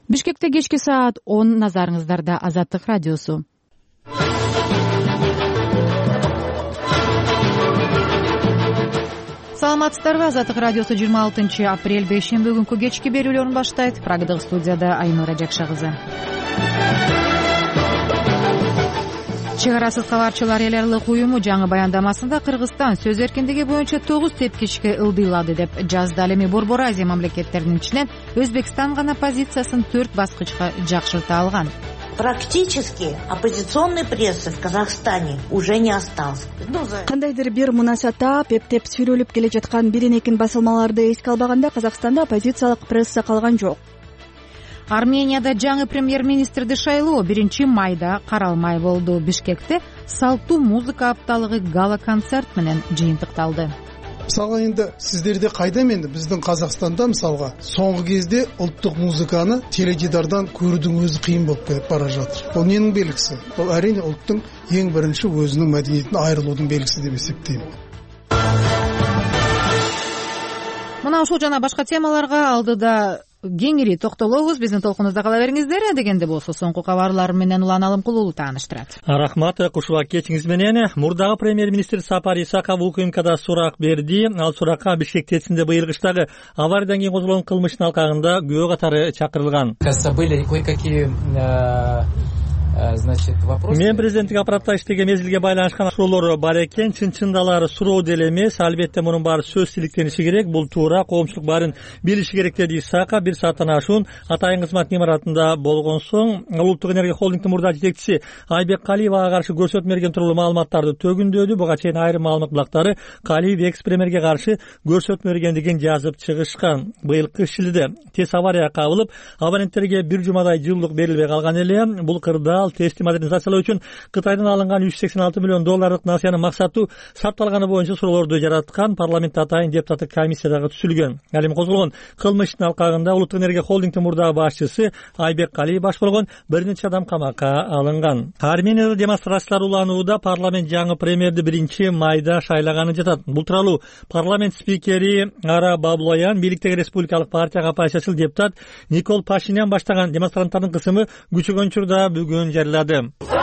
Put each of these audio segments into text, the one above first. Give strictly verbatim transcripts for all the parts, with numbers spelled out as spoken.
Бишкекте кечки саат он, назарыңыздарда Азаттык радиосу. Саламатсыздарбы? Азаттык радиосу жыйырма алтынчы апрель бейшемби күнкү кечки берүүлөрүн баштайт. Прагадагы студияда Айнура Жакша кызы. Чек арасыз кабарчылар эл аралык уюму жаңы баяндамасында Кыргызстан сөз эркиндиги боюнча тогуз тепкичке ылдыйлады деп жазды. Ал эми Борбор Азия мамлекеттеринин ичинен Өзбекстан гана позициясын төрт баскычка жакшырта алган. Практически оппозиционной прессы в Казахстане уже не осталось. Кандайдыр бир мунасата пептеп сүрөлүп келе жаткан бирин-экин басылмаларды эске албаганда Казакстанда оппозициялык пресса калган жок. Арменияда жаңы премьер-министрди шайлоо биринчи майда каралмай болду. Бишкекте салттуу музыка апталыгы гала-концерт менен жыйынтыкталды. Мисалга энди сиздерде кайдам энди биздин Казакстанда мисалга соңку кезде улуттук музыканы теледидардан көрүүдүн өзү кыйын болуп кетип бара жатыр. Бул эмненин белгиси? Бул әрине улуттун эң биринчи өзүнүн мәдениетинен айрылуунун белгиси деп эсептейм. Мына ушул жана башка темаларга алдыда кеңири токтолобуз. Биздин толкунубузда кала бериңиздер. Дегенде болсо соңку кабарлар менен Улан Алымкулуу тааныштырат. Рахмат, кушула кетиңиз менен. Мурдагы премьер-министр Сапар Исаков УКМКда сурак берди. Ал суракка Бишкек ТЭЦинде быйыл кыштагы авариядан кийин козголгон кылмыштын алкагында күбө катары чакырылган. Были кое-какие значит вопросы. Мен президенттик аппаратта иштеген мезгилге байланышкан суроолор бар экен. Чын-чындалары суроо деле эмес, албетте мунун баары сөз тиликтениши керек. Бул туура, коомчулук баарын билиши керек деди Исаков. Бир сааттан ашуун атайын кызмат имаратында болгон соң Улуттук энергия холдингдин мурда жетекчиси Айбек Калиевага каршы көрсөтмө берген тууралуу маалыматтарды төгүндөдү. Буга чейин айрым маалымат булактары Калиев экс-премьерге каршы көрсөтмө бергендигин жазып чыгышкан. Быйылкы шилде ТЭЦ авария кабылып, абоненттерге бир жумадай жылуулук берилбей калган эле. Бул кырдаал ТЭЦти модернизациялоо үчүн Кытайдан алынган үч жүз сексен алты миллион долларлык насыянын максаттуу сапталганы боюнча суроолорду жараткан парламент атайын депутаттык комиссия дагы түзүлгөн. Ал эми козголгон кылмыштын алкагында Улуттук энергия холдингдин мурдагы башчысы Айбек Калиев баш болгон бир нече адам камакка алынган. Арменияда демонстрациялар уланууда. Парламент жаңы премьерди биринчи майда шайлаганы жатат. Бул тууралуу парламент спикери Ара Баблоян бийликтеги республикалык партияга оппозициячыл депутат Никол Пашинян баштаган демонстранттардын кысымы күчөгөн учурда бүгүн жарыялады.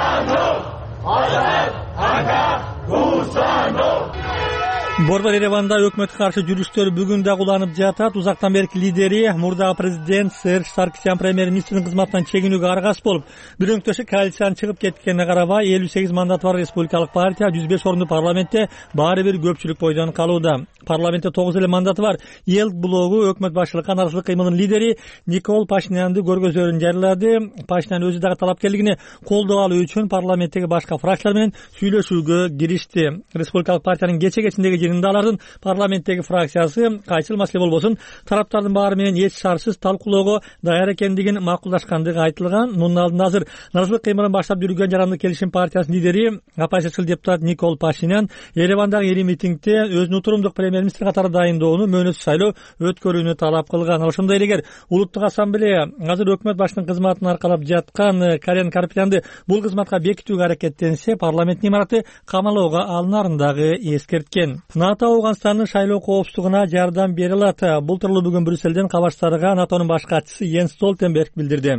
Борбор Ереванда өкмөткө каршы жүрүштөр бүгүн да уланып жатат. Узактан берки лидери мурдагы президент Серж Саркисян премьер-министрдин кызматынан чегинүүгө аргасыз болуп, бирөөңктөшү коалициядан чыгып кеткенине карабай элүү сегиз мандаты бар республикалык партия жүз беш орунду парламентте баары бир көпчүлүк бойдон калууда. Парламентте тогуз эле мандаты бар эл блогу өкмөт башчылыкка наразылык кыймылынын лидери Никол Пашинянды көргөзөрүн жарыялады. Пашинян өзү дагы талапкерлигине колдоо алуу үчүн парламенттеги башка фракциялар менен сүйлөшүүгө киришти. Республикалык партиянын кече кечиндеги жыйында алардын парламенттеги фракциясы кайсыл маселе болбосун тараптардын баары менен эч шартсыз талкуулоого даяр экендигин макулдашкандыгы айтылган. Мунун алдында азыр наразылык кыймылын баштап жүргөн Жарандык келишим партиясынын лидери оппозициячыл депутат Никол Пашинян Еревандагы ири митингде өзүнүн турумдук премьер-министр катары дайындоону мөөнөтсүз шайлоо өткөрүүнү талап кылган. Ошондой эле эгер улуттук ассамблея азыр өкмөт башчынын кызматын аркалап жаткан Карен Карпетянды бул кызматка бекитүүгө аракеттенсе, парламенттин имараты камалоого алынарын дагы эскерткен. НАТО Ауганстандын шайлоо коопсуздугуна жардам бере алат. Бул тууралуу бүгүн Брюссельден кабарчыларга НАТОнун баш катчысы Йенс Столтенберг билдирди.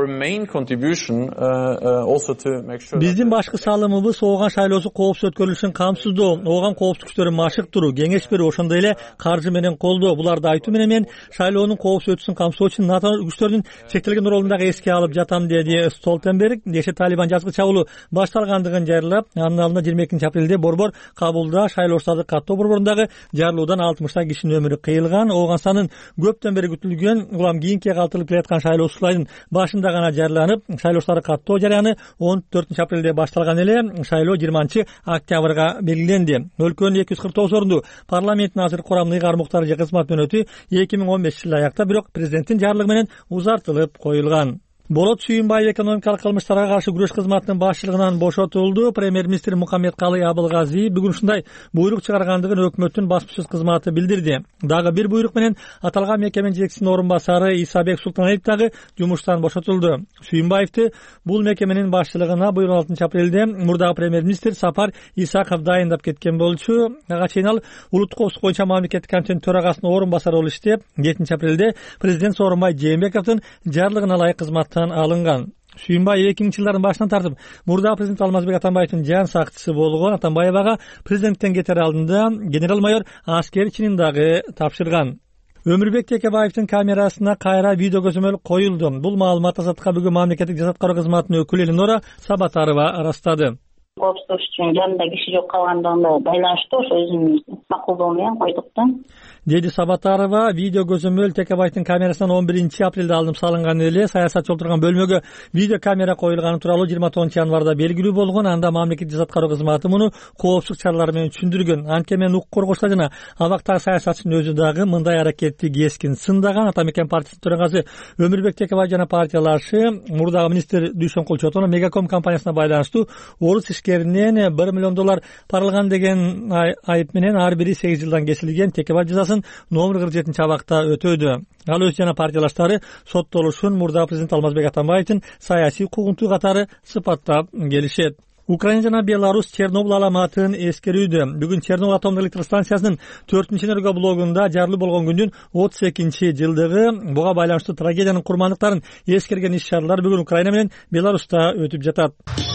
Биздин башкы салымыбыз Ооган шайлоосу коопсуз өткөрүлүшүн камсыздоо, Ооган коопсуздук күчтөрүн машыктыруу, кеңеш берүү, ошондой эле каржы менен колдоо. Буларды айтуу менен мен шайлоонун коопсуз өтүшүн камсоо үчүн НАТО күчтөрүнүн чектелген ролун дагы эске алып жатам, деди Столтенберг. Деши Талибан жазгы чабуулу башталгандыгын жарыялап, анын алдында жыйырма экинчи апрелде борбор Кабулда шайлоочуларды каттоо борборундагы жарылуудан алтымышта кишинин өмүрү кыйылган. Оогандын көптөн бери күтүлгөн, улам кийинкиге калтырылып келаткан шайлоочулардын башында гана жарыяланып, шайлоочуларды каттоо жарыяны он төртүнчү апрелде башталган эле. Шайлоо жыйырманчы октябрга белгиленди. Өлкөнүн эки жүз кырк тогуз орунду парламенттин азыркы курамын ыйгар Муктар же кызмат мөөнөтү эки миң он бешинчи жылы аякта, бирок президенттин жарлыгы менен узартылып коюлган. Болот Сүйүнбаев экономикалык кылмыштарга каршы күрөш кызматынын башчылыгынан бошотулду. Премьер-министр Мухаммедкалый Абылгази бүгүн ушундай буйрук чыгаргандыгын өкмөттүн басма сөз кызматы билдирди. Дагы бир буйрук менен аталган мекеменин жетекчисинин орун басары Исабек Султаналиев дагы жумуштан бошотулду. Сүйүнбаевди бул мекеменин башчылыгына быйыл он алтынчы апрелде мурдагы премьер-министр Сапар Исаков дайындап кеткен болчу. Ага чейин ал улуттук коопсуздук боюнча мамлекеттик комитеттин төрагасынын орун басары болуп иштеп, жетинчи апрелде президент Сооронбай Жээнбековдун жарлыгына ылайык кызматтан алынган. Сүйүнбаев эки миңинчи жылдардын башынан тартып мурдагы президент Алмазбек Атамбаевдин жан сакчысы болгон. Атамбаев ага президенттен кетер алдында генерал-майор аскер чинин дагы тапшырган. Өмүрбек Текебаевдин камерасына кайра видео көзөмөл коюлду. Бул маалымат Азаттыкка бүгүн мамлекеттик жаза аткаруу кызматынын өкүлү Элинора Сабатарова ырастады. Коопсуздук үчүн жанында киши жок калгандыгында байланыштуу ошо өзүмдүн макулдугум менен койдук да. Деди Сабатарова, видео көзөмөл Текебаевдин камерасынан он биринчи апрелде алынып салынган эле. Саясатчы отурган бөлмөгө видео камера коюлганы тууралуу жыйырма тогузунчу январда белгилүү болгон. Анда мамлекеттик жаза аткаруу кызматы муну коопсуздук чаралары менен түшүндүргөн. Анткени мен укук коргоочулар жана абактагы саясатчынын өзү дагы мындай аракетти кескин сындаган. Ата мекен партиясынын төрагасы Өмүрбек Текебаев жана партиялашы мурдагы министр Дүйшөнкул Чотонов Мегаком компаниясына байланыштуу орус ишкеринен бир миллион доллар парылган деген айып менен ар бири сегиз жылдан кесилген. Текебаев жазасын номер кырк жетинчи абакта өтөдү. Ал өзү жана партиялаштары соттолушун мурдагы президент Алмазбек Атамбаевдин саясий куугунтуу катары сыпаттап келишет. Украина жана Беларусь Чернобыль аламатын эскерүүдө. Бүгүн Чернобыль атомдук электростанциясынын төртүнчү энергоблогунда жарылуу болгон күндүн отуз экинчи жылдыгы. Буга байланыштуу трагедиянын курмандыктарын эскерген иш-чаралар бүгүн Украина менен Беларусьта өтүп жатат.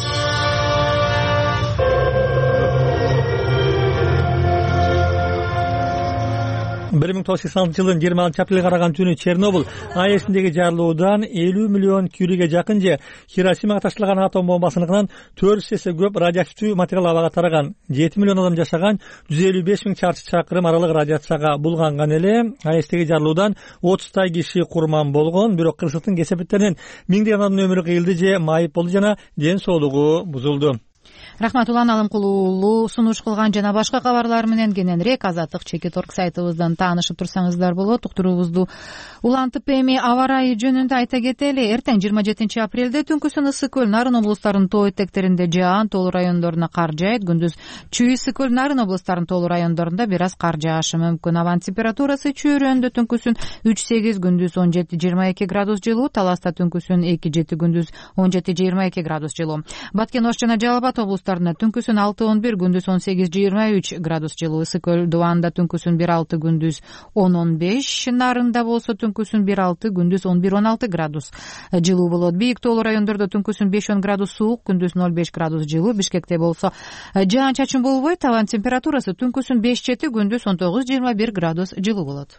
бир миң тогуз жүз сексен алтынчы жылдын жыйырма алтынчы апрелге караган түнү Чернобыль АЭСиндеги жарылуудан элүү миллион кюриге жакын же Хиросимага ташталган атом бомбасыныкынан төрт жүз эсе көп радиоактивдүү материал абага тараган. жети миллион адам жашаган жүз элүү беш миң чарчы чакырым аралык радиацияга булганган эле. АЭСтеги жарылуудан отуздай киши курман болгон. Бирок кырсыктын кесепеттеринен миңдеген адамдын өмүрү кыйылды же майып болду жана ден соолугу бузулду. Рахмат Улан Алымкул уулу сунуш кылган жана башка кабарлар менен кененирээк Азаттык чекит орг сайтыбыздан таанышып турсаңыздар болот. Уктуруубузду улантып эми аба ырайы жөнүндө айта кетели. Эртең жыйырма жетинчи апрелде түнкүсүн Ысык көл, Нарын облустарынын тоо этектеринде жаан, тоолуу райондоруна кар жаайт. Күндүз Чүй, Ысык көл, Нарын облустарынын тоолуу райондорунда бир аз кар жаашы мүмкүн. Абанын температурасы Чүй районунда түнкүсүн үч сегиз, күндүз он жети жыйырма эки градус жылуу, Таласта түнкүсүн эки жети, күндүз он жети жыйырма эки градус жылуу. Баткен, Ош жана Жалал Абад облустарында түнкүсүн алты он бир, күндүз он сегиз жыйырма үч градус жылуу. Ысык көл, Дубанда түнкүсүн бир алты, күндүз он он беш, Нарында болсо түнкүсүн бир алты, күндүз он бир он алты градус жылуу болот. Бийик тоолуу райондордо түнкүсүн беш он градус суук, күндүз ноль беш градус жылуу. Бишкекте болсо жаан-чачын болбойт, абанын температурасы түнкүсүн беш жети, күндүз он тогуз жыйырма бир градус жылуу болот.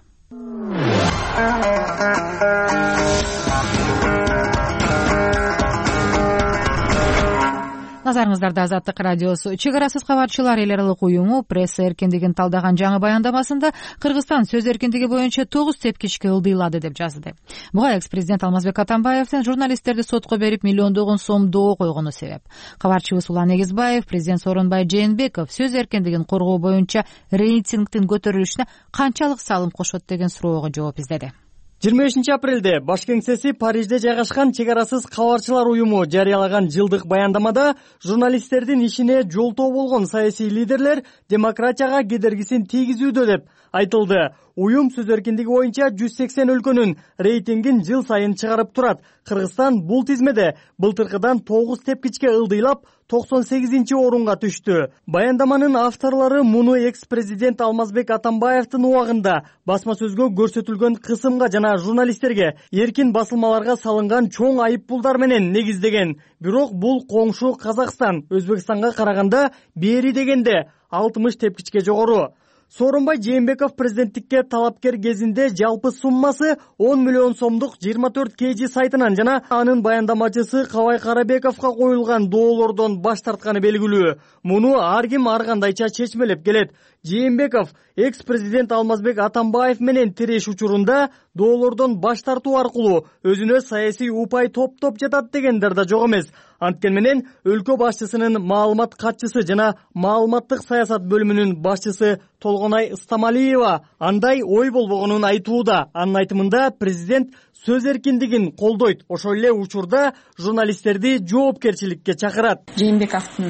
Назарыңыздарда Азаттык радиосу. Чек арасыз кабарчылар эл аралык уюму пресса эркиндигин талдаган жаңы баяндамасында Кыргызстан сөз эркиндиги боюнча тогуз тепкичке ылдыйлады деп жазды. Буга экс-президент Алмазбек Атамбаевдин журналисттерди сотко берип миллиондогон сом доо койгону себеп. Кабарчыбыз Улан Эгизбаев президент Сооронбай Жээнбеков сөз эркиндигин коргоо боюнча рейтингдин көтөрүлүшүнө канчалык салым кошот деген суроого жооп издеди. жыйырма бешинчи апрелде баш кеңсеси Парижде жайгашкан чек арасыз кабарчылар уюму жарыялаган жылдык баяндамада журналисттердин ишине жолтоо болгон саясий лидерлер демократияга кедергисин тийгизүүдө деп айтылды. Уюм сөз эркиндиги боюнча жүз сексен өлкөнүн рейтингин жыл сайын чыгарып турат. Кыргызстан бул тизмеде былтыркыдан тогуз тепкичке ылдыйлап токсон сегизинчи орунга түштү. Баяндаманын авторлору муну экс-президент Алмазбек Атамбаевдин убагында басма сөзгө көрсөтүлгөн кысымга жана журналисттерге эркин басылмаларга салынган чоң айыппулдар менен негиздеген. Бирок бул коңшу Казакстан Өзбекстанга караганда бери дегенде алтымыш тепкичке жогору. Сооронбай Жээнбеков президенттикке талапкер кезинде жалпы суммасы он миллион сомдук жыйырма төрт кей жи сайтынан жана анын баяндамачысы Кабай Карабековго коюлган доолордон баш тартканы белгилүү. Муну ар ким ар кандайча чечмелеп келет. Жээнбеков экс-президент Алмазбек Атамбаев менен тиреш учурунда доолордон баш тартуу аркылуу өзүнө саясий упай топтоп жатат дегендер да жок эмес. Анткени менен өлкө башчысынын маалымат катчысы жана маалыматтык саясат бөлүмүнүн башчысы Толгонай Ыстамалиева андай ой болбогонун айтууда. Анын айтымында президент сөз эркиндигин колдойт, ошол эле учурда журналисттерди жоопкерчиликке чакырат. Жээнбековдун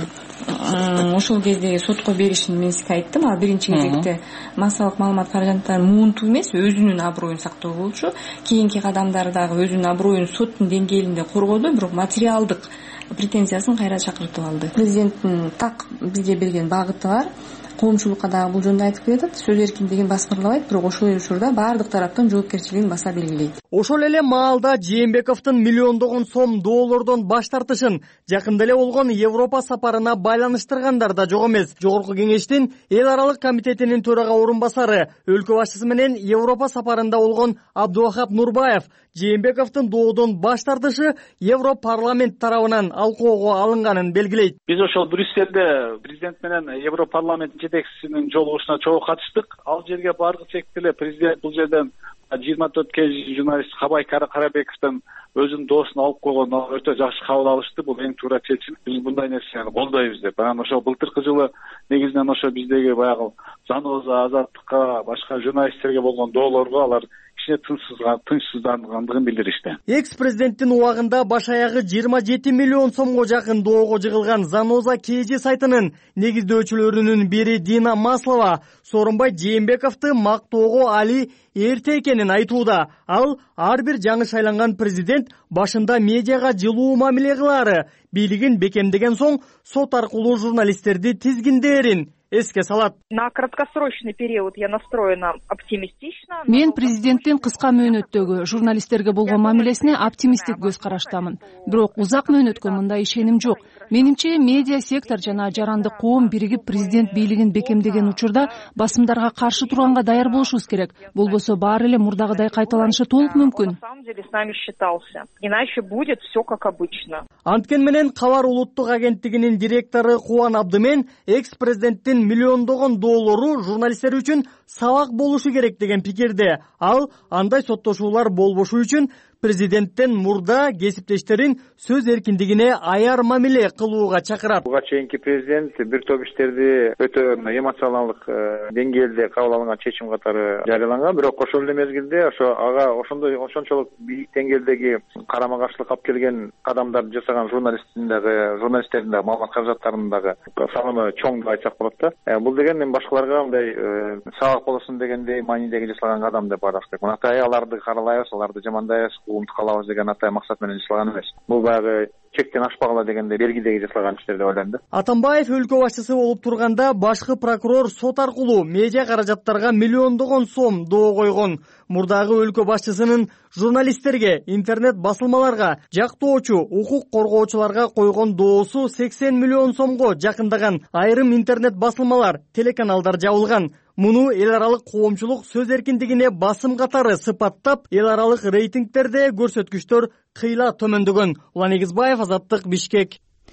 ошол кездеги сотко беришин мен сизге айттым. Ал биринчи кезекте массалык маалымат каражаттарын муунтуу эмес, өзүнүн аброюн сактоо болчу. Кийинки кадамдары дагы өзүнүн аброюн соттун деңгээлинде коргоду, бирок материалдык претензиясын кайра чакыртып алды. Президенттин так бизге берген багыты бар. Коомчулукка дагы бул жөнүндө айтып келатат. Сөз эркиндигин баскырлабайт, бирок ошол эле учурда баардык тараптын жоопкерчилигин баса белгилейт. Ошол эле маалда Жээнбековдун миллиондогон сом доллордон баш тартышын жакында эле болгон Европа сапарына байланыштыргандар да жок эмес. Жогорку кеңештин эл аралык комитетинин төрага орун басары, өлкө башчысы менен Европа сапарында болгон Абдувахап Нурбаев Жээнбековдун доодон баш тартышы Европарламент тарабынан алкоого алынганын белгилейт. Биз ошол Брюссельде президент менен Европарламент жетекчисинин жолугушуна чогуу катыштык. Ал жерге баргычек эле президент бул жерден жыйырма төрт кж журналист Кабай Карабековдон өзүнүн доосун алып койгон, өтө жакшы кабыл алышты. Бул эң туура чечим. Биз мындай нерсени колдойбуз деп. Анан ошо былтыркы жылы негизинен ошо биздеги баягы Заноза, Азаттыкка, башка журналисттерге болгон доолорго алар кичине тынчсыздангандыгын билдиришти. Экс-президенттин убагында баш аягы жыйырма жети миллион сомго жакын доого жыгылган Заноза КЖ сайтынын негиздөөчүлөрүнүн бири Дина Маслова Сооронбай Жээнбековду мактоого али эрте экенин айтууда. Ал ар бир жаңы шайланган президент башында медиага жылуу мамиле кылаары, бийлигин бекемдеген соң сот аркылуу журналисттерди тизгиндээрин эске салат. На краткосрочный период я настроена оптимистично. Мен президенттин кыска мөөнөттөгү журналисттерге болгон мамилесине оптимисттик көз караштамын. Бирок узак мөөнөткө мындай ишеним жок. Менимче медиа сектор жана жарандык коом биригип президент бийлигин бекемдеген учурда басымдарга каршы турганга даяр болушубуз керек. Болбосо баары эле мурдагыдай кайталанышы толук мүмкүн. На самом деле с нами считался. Иначе будет все как обычно. Анткен менен Кабар улуттук агенттигинин директору Кубан Абдымен экс-президенттин миллиондогон доллору журналисттер үчүн сабак болушу керек деген пикирде. Ал андай соттошуулар болбошу үчүн президенттен мурда кесиптештерин сөз эркиндигине аяр мамиле кылууга чакырат. Буга чейинки президент бир топ иштерди өтө эмоционалдык деңгээлде кабыл алынган чечим катары жарыяланган, бирок ошол эле мезгилде ошо ага ошондой ошончолук бийик деңгээлдеги карама каршылык алып келген кадамдарды жасаган журналисттин дагы журналисттердин дагы маалымат каражаттарынын дагы салымы чоң деп айтсак болот да. Бул деген эми башкаларга мындай сабак болосун дегендей маанидеги жасалган кадам деп караш керек. Мындай аларды каралайбыз, аларды жамандайбыз, умтуп калабыз деген атай максат менен жасалган эмес. Бул баягы чектен ашпагыла дегенде белгидеги жасалган иштер деп ойлойм да. Атамбаев өлкө башчысы болуп турганда башкы прокурор сот аркылуу медиа каражаттарга миллиондогон сом доо койгон. Мурдагы өлкө башчысынын журналисттерге, интернет басылмаларга, жактоочу, укук коргоочуларга койгон доосу сексен миллион сомго жакындаган. Айрым интернет басылмалар, телеканалдар жабылган. Муну эл аралык коомчулук сөз эркиндигине басым катары сыпаттап, эл аралык рейтингтерде көрсөткүчтөр кыйла төмөндөгөн. Улан Эгизбаев, Азаттык, Бишкек.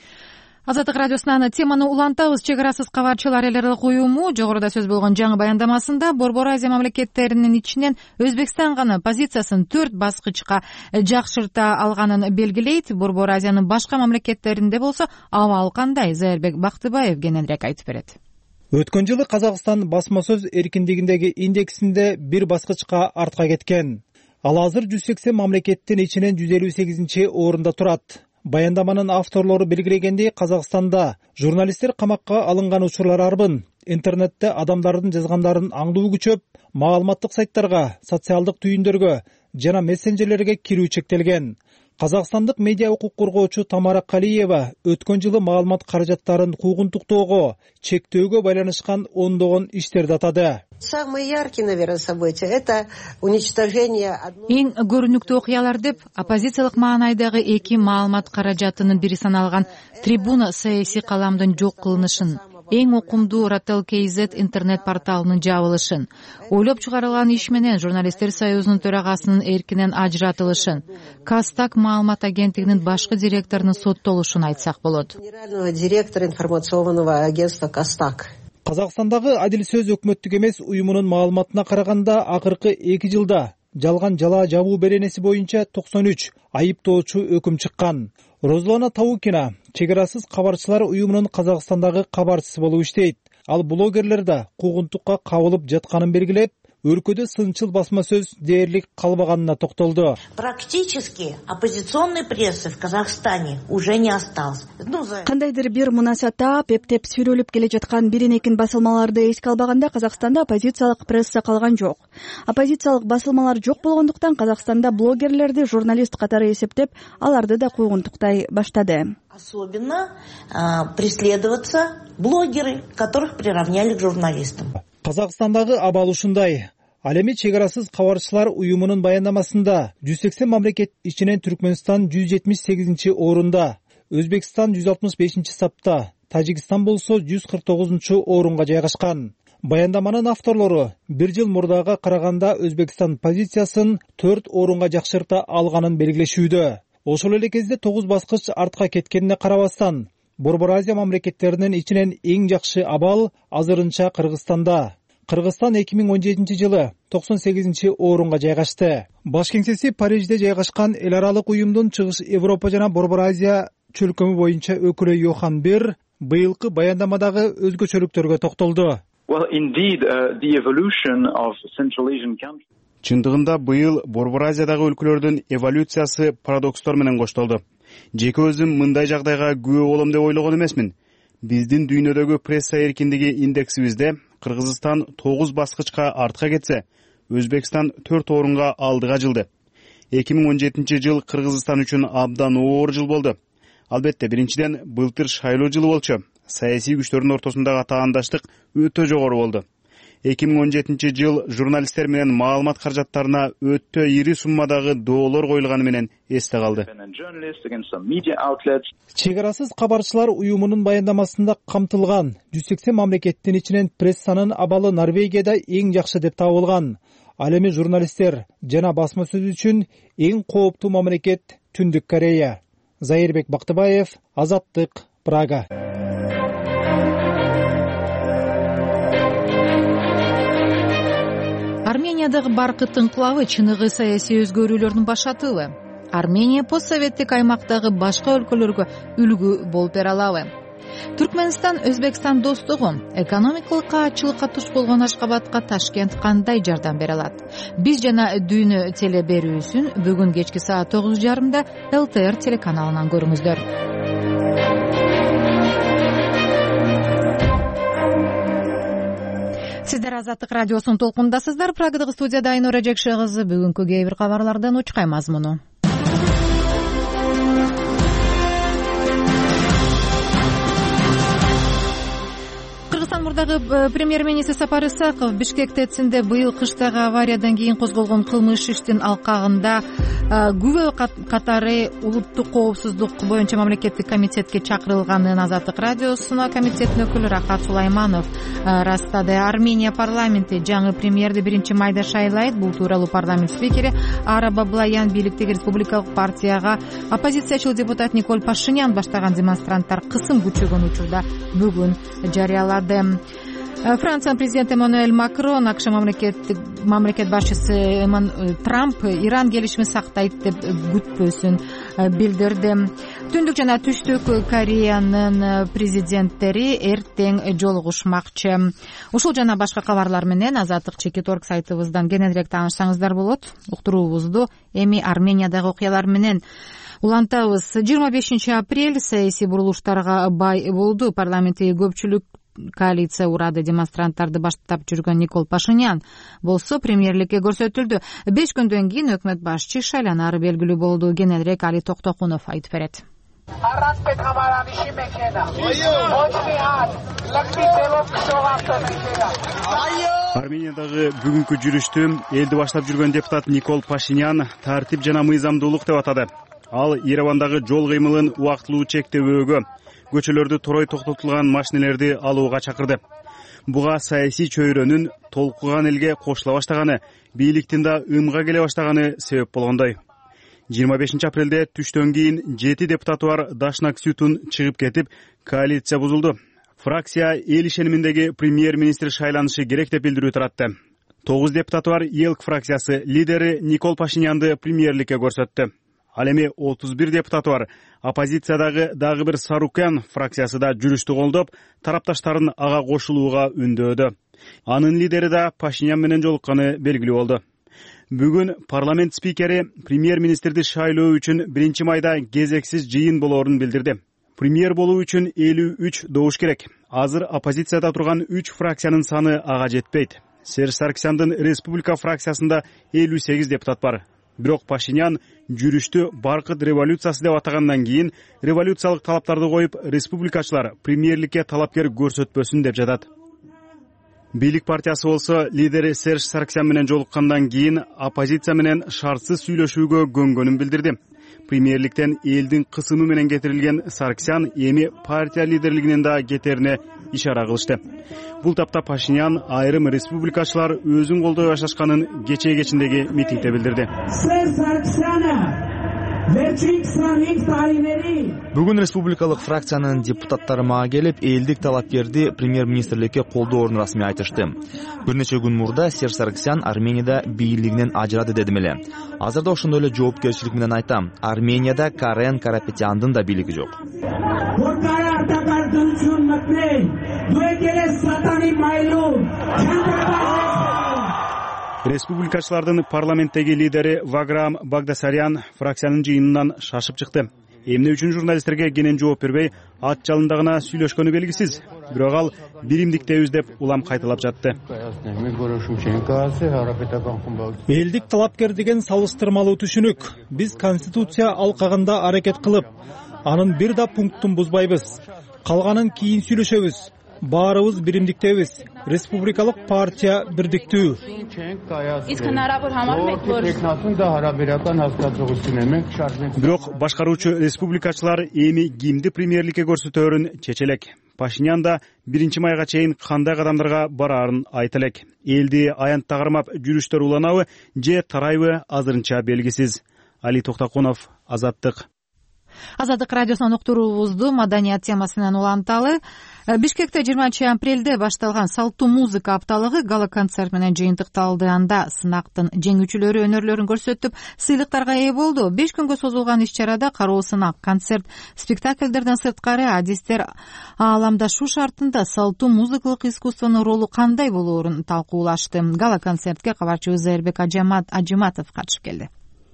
Азаттык радиосунан теманы улантабыз. Чек арасыз кабарчылар эл аралык уюму жогоруда сөз болгон жаңы баяндамасында Борбор Азия мамлекеттеринин ичинен Өзбекстан гана позициясын төрт баскычка жакшырта алганын белгилейт. Борбор Азиянын башка мамлекеттеринде болсо абал кандай? Зайырбек Бактыбаев кененирээк айтып берет. Өткөн жылы Казакстан басма сөз эркиндигиндеги индексинде бир баскычка артка кеткен. Ал азыр жүз сексен мамлекеттин ичинен жүз элүү сегизинчи орунда турат. Баяндаманын авторлору белгилегендей, Казакстанда журналисттер камакка алынган учурлар арбын. Интернетте адамдардын жазгандарын аңдуу күчөп, маалыматтык сайттарга, социалдык түйүндөргө жана мессенджерлерге кирүү чектелген. Казакстандык медиа укук коргоочу Тамара Калиева өткөн жылы маалымат каражаттарын куугунтуктоого, чектөөгө байланышкан ондогон иштерди атады. Самые яркие, наверное, события — это уничтожение. Эң көрүнүктүү окуялар деп оппозициялык маанайдагы эки маалымат каражатынын бири саналган Трибуна саясий каламдын жок кылынышын, эң окумдуу Ротел кей зет интернет порталынын жабылышын, ойлоп чыгарылган иш менен журналисттер союзунун төрагасынын эркинен ажыратылышын, Кастак маалымат агенттигинин башкы директорунун соттолушун айтсак болот. Генерального директора информационного агентства Кастак. Казакстандагы Адил сөз өкмөттүк эмес уюмунун маалыматына караганда акыркы эки жылда жалган жала жабуу беренеси боюнча токсон үч айыптоочу өкүм чыккан. Розлана Таукина чек арасыз кабарчылар уюмунун Казакстандагы кабарчысы болуп иштейт. Ал блогерлер да куугунтукка кабылып жатканын белгилеп, өлкөдө сынчыл басма сөз дээрлик калбаганына токтолду. Практически оппозиционной прессы в Казахстане уже не осталось. Кандайдыр бир мунасата пептеп сүрөлүп келе жаткан биринекин басылмаларды эске албаганда Казакстанда оппозициялык пресса калган жок. Оппозициялык басылмалар жок болгондуктан Казакстанда блогерлерди журналист катары эсептеп, аларды да куугунтуктай баштады. Особенно э, преследоваться блогеры, которых приравняли к журналистам. Казакстандагы абал ушундай. Ал эми чек арасыз кабарчылар уюмунун баяндамасында жүз сексен мамлекет ичинен Түркмөнстан жүз жетимиш сегизинчи орунда, Өзбекстан жүз алтымыш бешинчи сапта, Тажикстан болсо жүз кырк тогузунчу орунга жайгашкан. Баяндаманын авторлору бир жыл мурдага караганда Өзбекстан позициясын төрт орунга жакшырта алганын белгилешүүдө. Ошол эле кезде тогуз баскыч артка кеткенине карабастан, Борбор Азия мамлекеттеринин ичинен эң жакшы абал азырынча Кыргызстанда. Кыргызстан эки миң он жетинчи жылы токсон сегизинчи орунга жайгашты. Баш кеңсеси Парижде жайгашкан эл аралык уюмдун Чыгыш Европа жана Борбор Азия чөлкөмү боюнча өкүлү Йохан Бер быйылкы баяндамадагы өзгөчөлүктөргө токтолду. Well, indeed, uh, the evolution of Central Asian countries. Чындыгында быйыл Борбор Азиядагы өлкөлөрдүн эволюциясы парадокстор менен коштолду. Жеке өзүм мындай жагдайга күбө болом деп ойлогон эмесмин. Биздин дүйнөдөгү пресса эркиндиги индексибизде Кыргызстан тогуз баскычка артка кетсе, Өзбекстан төрт орунга алдыга жылды. эки миң он жетинчи жыл Кыргызстан үчүн абдан оор жыл болду. Албетте, биринчиден былтыр шайлоо жылы болчу. Саясий күчтөрдүн ортосундагы таандаштык өтө жогору болду. эки миң он жетинчи жыл журналисттер менен маалымат каражаттарына өтө ири суммадагы доолор коюлганы менен эсте калды. Чек арасыз кабарчылар уюмунун баяндамасында камтылган жүз сексен мамлекеттин ичинен прессанын абалы Норвегияда эң жакшы деп табылган. Ал эми журналисттер жана басма сөз үчүн эң кооптуу мамлекет Түндүк Корея. Зайырбек Бактыбаев, Азаттык, Прага. Армениядагы баркыт инкылабы чыныгы саясий өзгөрүүлөрдүн башатыбы? Армения постсоветтик аймактагы башка өлкөлөргө үлгү болуп бере алабы? Түркмөнстан Өзбекстан достугу экономикалык каатчылыкка туш болгон Ашкабадка Ташкент кандай жардам бере алат? Биз жана Дүйнө теле берүүсүн бүгүн кечки саат тогуз жарымда эл тэ эр телеканалынан көрүңүздөр. Сиздер Азаттык радиосунун толкундасыздар. Прагадагы студияда Айнура Жекше кызы бүгүнкү кээ бир кабарлардан учкай мазмуну. Кыргызстан мурдагы премьер-министр Сапар Исаков Бишкек ТЭЦинде быйыл кыштагы авариядан кийин козголгон кылмыш иштин алкагында күбө катары улуттук коопсуздук боюнча мамлекеттик комитетке чакырылганын Азаттык радиосуна комитеттин өкүлү Рахат Сулайманов растады. Армения парламенти жаңы премьерди биринчи майда шайлайт. Бул тууралуу парламент спикери Ара Баблоян бийликтеги республикалык партияга оппозициячыл депутат Николь Пашинян баштаган демонстранттар кысым күчөгөн учурда бүгүн жарыялады. Франция президенти Эммануэль Макрон АКШ мамлекеттик мамлекет башчысы Трамп Иран келишимин сактайт деп күтпөсүн билдирди. Түндүк жана Түштүк Кореянын президенттери эртең жолугушмакчы. Ушул жана башка кабарлар менен Азаттык чекит точка орг сайтыбыздан кененирээк таанышсаңыздар болот. Уктуруубузду эми Армениядагы окуялар менен улантабыз. жыйырма бешинчи апрель саясий бурулуштарга бай болду. Парламенттеги көпчүлүк коалиция урады. Демонстранттарды баштап жүргөн Николь Пашинян болсо премьерликке көрсөтүлдү. беш күндөн кийин өкмөт башчы шайланары белгилүү болду. Кененирээк Али Токтокунов айтып берет. Армениядагы бүгүнкү жүрүштү элди баштап жүргөн депутат Николь Пашинян тартип жана мыйзамдуулук деп атады. Ал Еревандагы жол кыймылын убактылуу чектөөгө, көчөлөрдү турой токтотулган машинелерди алууга чакырды. Буга саясий чөйрөнүн толкуган элге кошула баштаганы, бийликтин да ымга келе баштаганы себеп болгондой. жыйырма бешинчи апрелде түштөн кийин жети депутаты бар Дашнак Сютун чыгып кетип, коалиция бузулду. Фракция эл ишениминдеги премьер-министр шайланышы керек деп билдирүү таратты. тогуз депутаты бар ЕЛК фракциясы лидери Николь Пашинянды премьерликке көрсөттү. Ал эми отуз бир депутаты бар. Оппозициядагы дагы бир Сарукян фракциясы да жүрүштү колдоп, тарапташтарын ага кошулууга үндөөдү. Анын лидери да Пашинян менен жолукканы белгилүү болду. Бүгүн парламент спикери премьер-министрди шайлоо үчүн биринчи майда кезексиз жыйын болоорун билдирди. Премьер болуу үчүн элүү үч добуш керек. Азыр оппозицияда турган үч фракциянын саны ага жетпейт. Серж Саркисяндын республика фракциясында элүү сегиз депутат бар. Бирок Пашинян жүрүштү баркыт революциясы деп атагандан кийин революциялык талаптарды коюп, республикачылар премьерликке талапкер көрсөтпөсүн деп жатат. Бийлик партиясы болсо лидери Серж Саркисян менен жолуккандан кийин оппозиция менен шартсыз сүйлөшүүгө көнгөнүн билдирди. Премьерликтен элдин кысымы менен кетирилген Саркисян эми партия лидерлигинен да кетерине ишара кылышты. Бул тапта Пашинян айрым республикачылар өзүн колдой башташканын кечээ кечиндеги митингде билдирди. Бүгүн республикалык фракциянын депутаттары мага келип, элдик талапкерди премьер-министрликке колдоорун расмий айтышты. Бир нече күн мурда Серж Саркисян Арменияда бийлигинен ажырады дедим эле. Азырда ошондой эле жоопкерчилик менен айтам. Арменияда Карен Карапетяндын да бийлиги жок. Республикачылардын парламенттеги лидери Ваграм Багдасарян фракциянын жыйынынан шашып чыкты. Эмне үчүн журналисттерге кенен жооп бербей, ат жалында гана сүйлөшкөнү белгисиз. Бирок ал биримдиктебиз деп улам кайталап жатты. Элдик талапкер деген салыштырмалуу түшүнүк. Биз конституция алкагында аракет кылып, анын бир да пунктун бузбайбыз. Калганын кийин сүйлөшөбүз. Баарыбыз биримдиктебиз. Республикалык партия бирдиктүү. Бирок башкаруучу республикачылар эми кимди премьерликке көрсөтөөрүн чечелек. Пашинян да биринчи майга чейин кандай кадамдарга бараарын айта элек. Элди аянтта кармап жүрүштөр уланабы же тарайбы азырынча белгисиз. Али Токтокунов, Азаттык. Азаттык радиосунун уктуруубузду маданият темасы менен уланталы. Бишкекте жыйырманчы апрелде башталган салттуу музыка апталыгы гала концерт менен жыйынтыкталды. Анда сынактын жеңүүчүлөрү өнөрлөрүн көрсөтүп, сыйлыктарга ээ болду. беш күнгө созулган иш-чарада кароо сынак, концерт, спектакльдерден сырткары адистер ааламдашуу шартында салттуу музыкалык искусствонун ролу кандай болоорун талкуулашты. Гала концертке кабарчыбыз Эрбек Ажыматов катышып келди.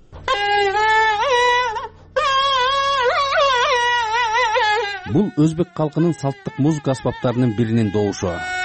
Бул өзбек калкынын салттык музыка аспаптарынын биринин добушу.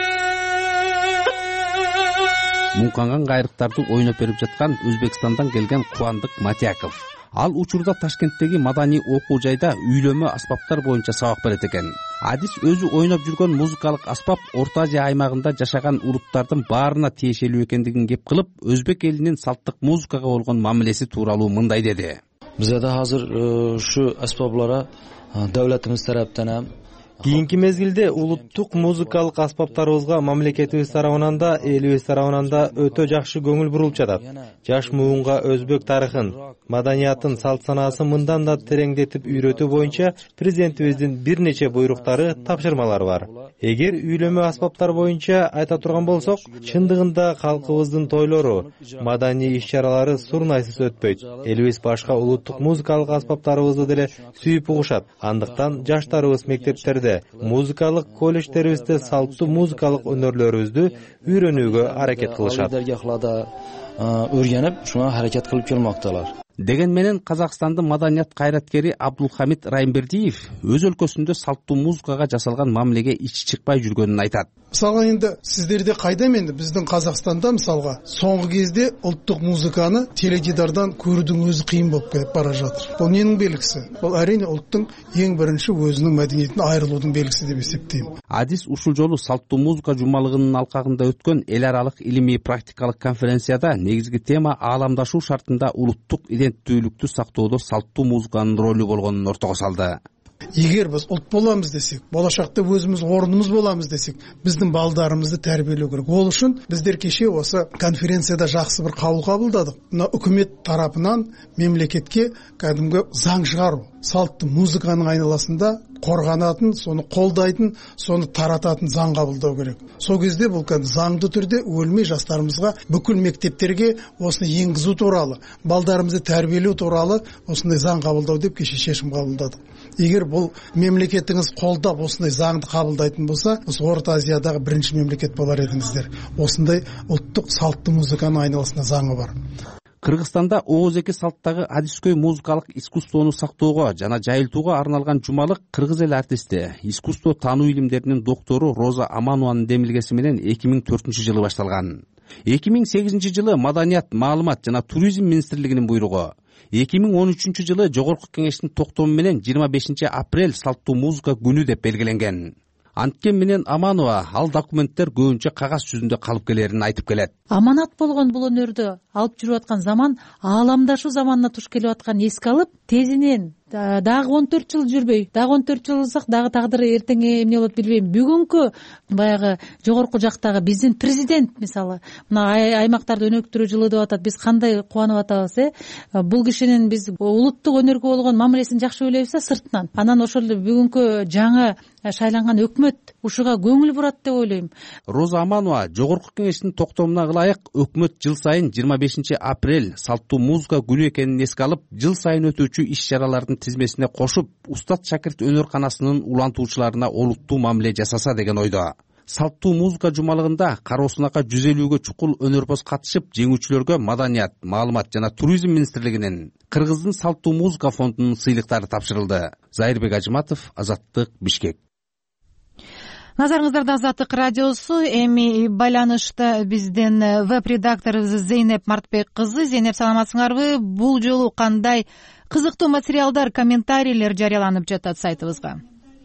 Муңканган кайрыктарды ойноп берип жаткан Өзбекстандан келген Кубандык Матяков. Ал учурда Ташкенттеги маданий окуу жайда үйлөмө аспаптар боюнча сабак берет экен. Адис өзү ойноп жүргөн музыкалык аспап Орто Азия аймагында жашаган улуттардын баарына тиешелүү экендигин кеп кылып, өзбек элинин салттык музыкага болгон мамилеси тууралуу мындай деди. Бизде азыр ушу аспаплара давлатыбыз тараптан ham кийинки мезгилде улуттук музыкалык аспаптарыбызга мамлекетибиз тарабынан да, элибиз тарабынан да өтө жакшы көңүл бурулуп жатат. Жаш муунга өзбек тарыхын, маданиятын, салт санаасын мындан да тереңдетип үйрөтүү боюнча президентибиздин бир нече буйруктары, тапшырмалары бар. Эгер үйлөмө аспаптар боюнча айта турган болсок, чындыгында калкыбыздын тойлору, маданий иш-чаралары сурнайсыз өтпөйт. Элибиз башка улуттук музыкалык аспаптарыбызды деле сүйүп угушат. Андыктан жаштарыбыз мектептерде, музыкалык колледждерибизде салттуу музыкалык өнөрлөрүбүздү үйрөнүүгө аракет кылышат. Өргөнүп, шуга аракет кылып келмоктолор. Деген менен Казакстандын маданият кайраткери Абдулхамид Райымбердиев өз өлкөсүндө салттуу музыкага жасалган мамилеге ичи чыкпай жүргөнүн айтат. Мисалга энди сиздерде кайда менде биздин Казакстанда мисалга соңку кезде улуттук музыканы теледидардан көрүүдүн өзү кыйын болуп кетип бара жатыр. Бул эмнеnin белгиси? Бул арине улуттун эң биринчи өзүнүн маданиятынан айрылуудун белгиси деп эсептейм. Адис ушул жолу салттуу музыка жумалыгынын алкагында өткөн эл аралык илимий практикалык конференцияда негизги тема ааламдашуу шартында улуттук иденттүүлүктү сактоодо салттуу музыканын ролу болгонун ортого салды. Эгер биз улут боламыз десек, болашакта өзүбүз орнумуз боламыз десек, биздин балдарыбызды тарбиялоо керек. Ол үчүн биздер кеше осы конференцияда жакшы бир кабыл кабылдадык. Мына өкмөт тарапынан мемлекетке кадимги заң чыгаруу. салтты музыканың айналасында қорғанатын, соны қолдайтын, соны тарататын заң қабылдау керек. Сол кезде бұл заңды түрде өлмей жастарымызға бүкіл мектептерге осыны енгізу туралы, балдарымызды тәрбиелеу туралы осындай заң қабылдау деп кеше шешім қабылдадық. Егер бұл мемлекетіңіз қолдап осындай заңды қабылдайтын болса, осы Орта Азиядағы бірінші мемлекет болар едіңіздер. Осындай ұлттық салтты музыканың айналасында заңы бар. Кыргызстанда ооз-эки салттагы адискөй музыкалык искусствону сактоого жана жайылтууга арналган жумалык кыргыз эл артисти, искусство таануу илимдеринин доктору Роза Аманованын демилгеси менен эки миң төртүнчү жылы башталган. эки миң сегизинчи жылы Маданият, маалымат жана туризм министрлигинин буйругу, эки миң он үчүнчү жылы Жогорку Кеңештин токтому менен жыйырма бешинчи апрель салттуу музыка күнү деп белгиленген. Анткен менен Аманова ал документтер көбүнчө кагаз жүзүндө калып келерин айтып келет. Аманат болгон бул өнөрдү алып жүрүп аткан заман ааламдашуу заманына туш келип аткан эске алып, тезинен дагы он төрт жыл жүрбөй, дагы он төрт жыл кылсак дагы тагдыры эртең эмне болот билбейм. Бүгүнкү баягы жогорку жактагы биздин президент мисалы мына аймактарды өнүктүрүү жылы деп атат. Биз кандай кубанып атабыз, э? Бул кишинин биз улуттук өнөргө болгон мамилесин жакшы ойлойбуз да сыртынан. Анан ошол эле бүгүнкү жаңы шайланган өкмөт ушуга көңүл бурат деп ойлойм. Роза Аманова Жогорку Кеңештин токтомуна ылайык өкмөт жыл сайын жыйырма бешинчи апрель салттуу музыка күнү экенин эске алып, жыл сайын өтүүчү иш-чаралардын тизмесине кошуп, устат шакирт өнөрканасынын улантуучуларына олуттуу мамиле жасаса деген ойдо. Салттуу музыка жумалыгында кароосунака жүз элүүгө чукул өнөрпоз катышып, жеңүүчүлөргө Маданият, маалымат жана туризм министрлигинин, Кыргыздын салттуу музыка фондунун сыйлыктары тапшырылды. Зайырбек Ажыматов, Азаттык, Бишкек. Назарыңыздарда Азаттык радиосу. Эми байланышта биздин веб-редакторубуз Зейнеп Мартбек кызы. Зейнеп, саламатсыңарбы? Бул жолу кандай кызыктуу материалдар, комментарийлер жарыяланып жатат сайтыбызга?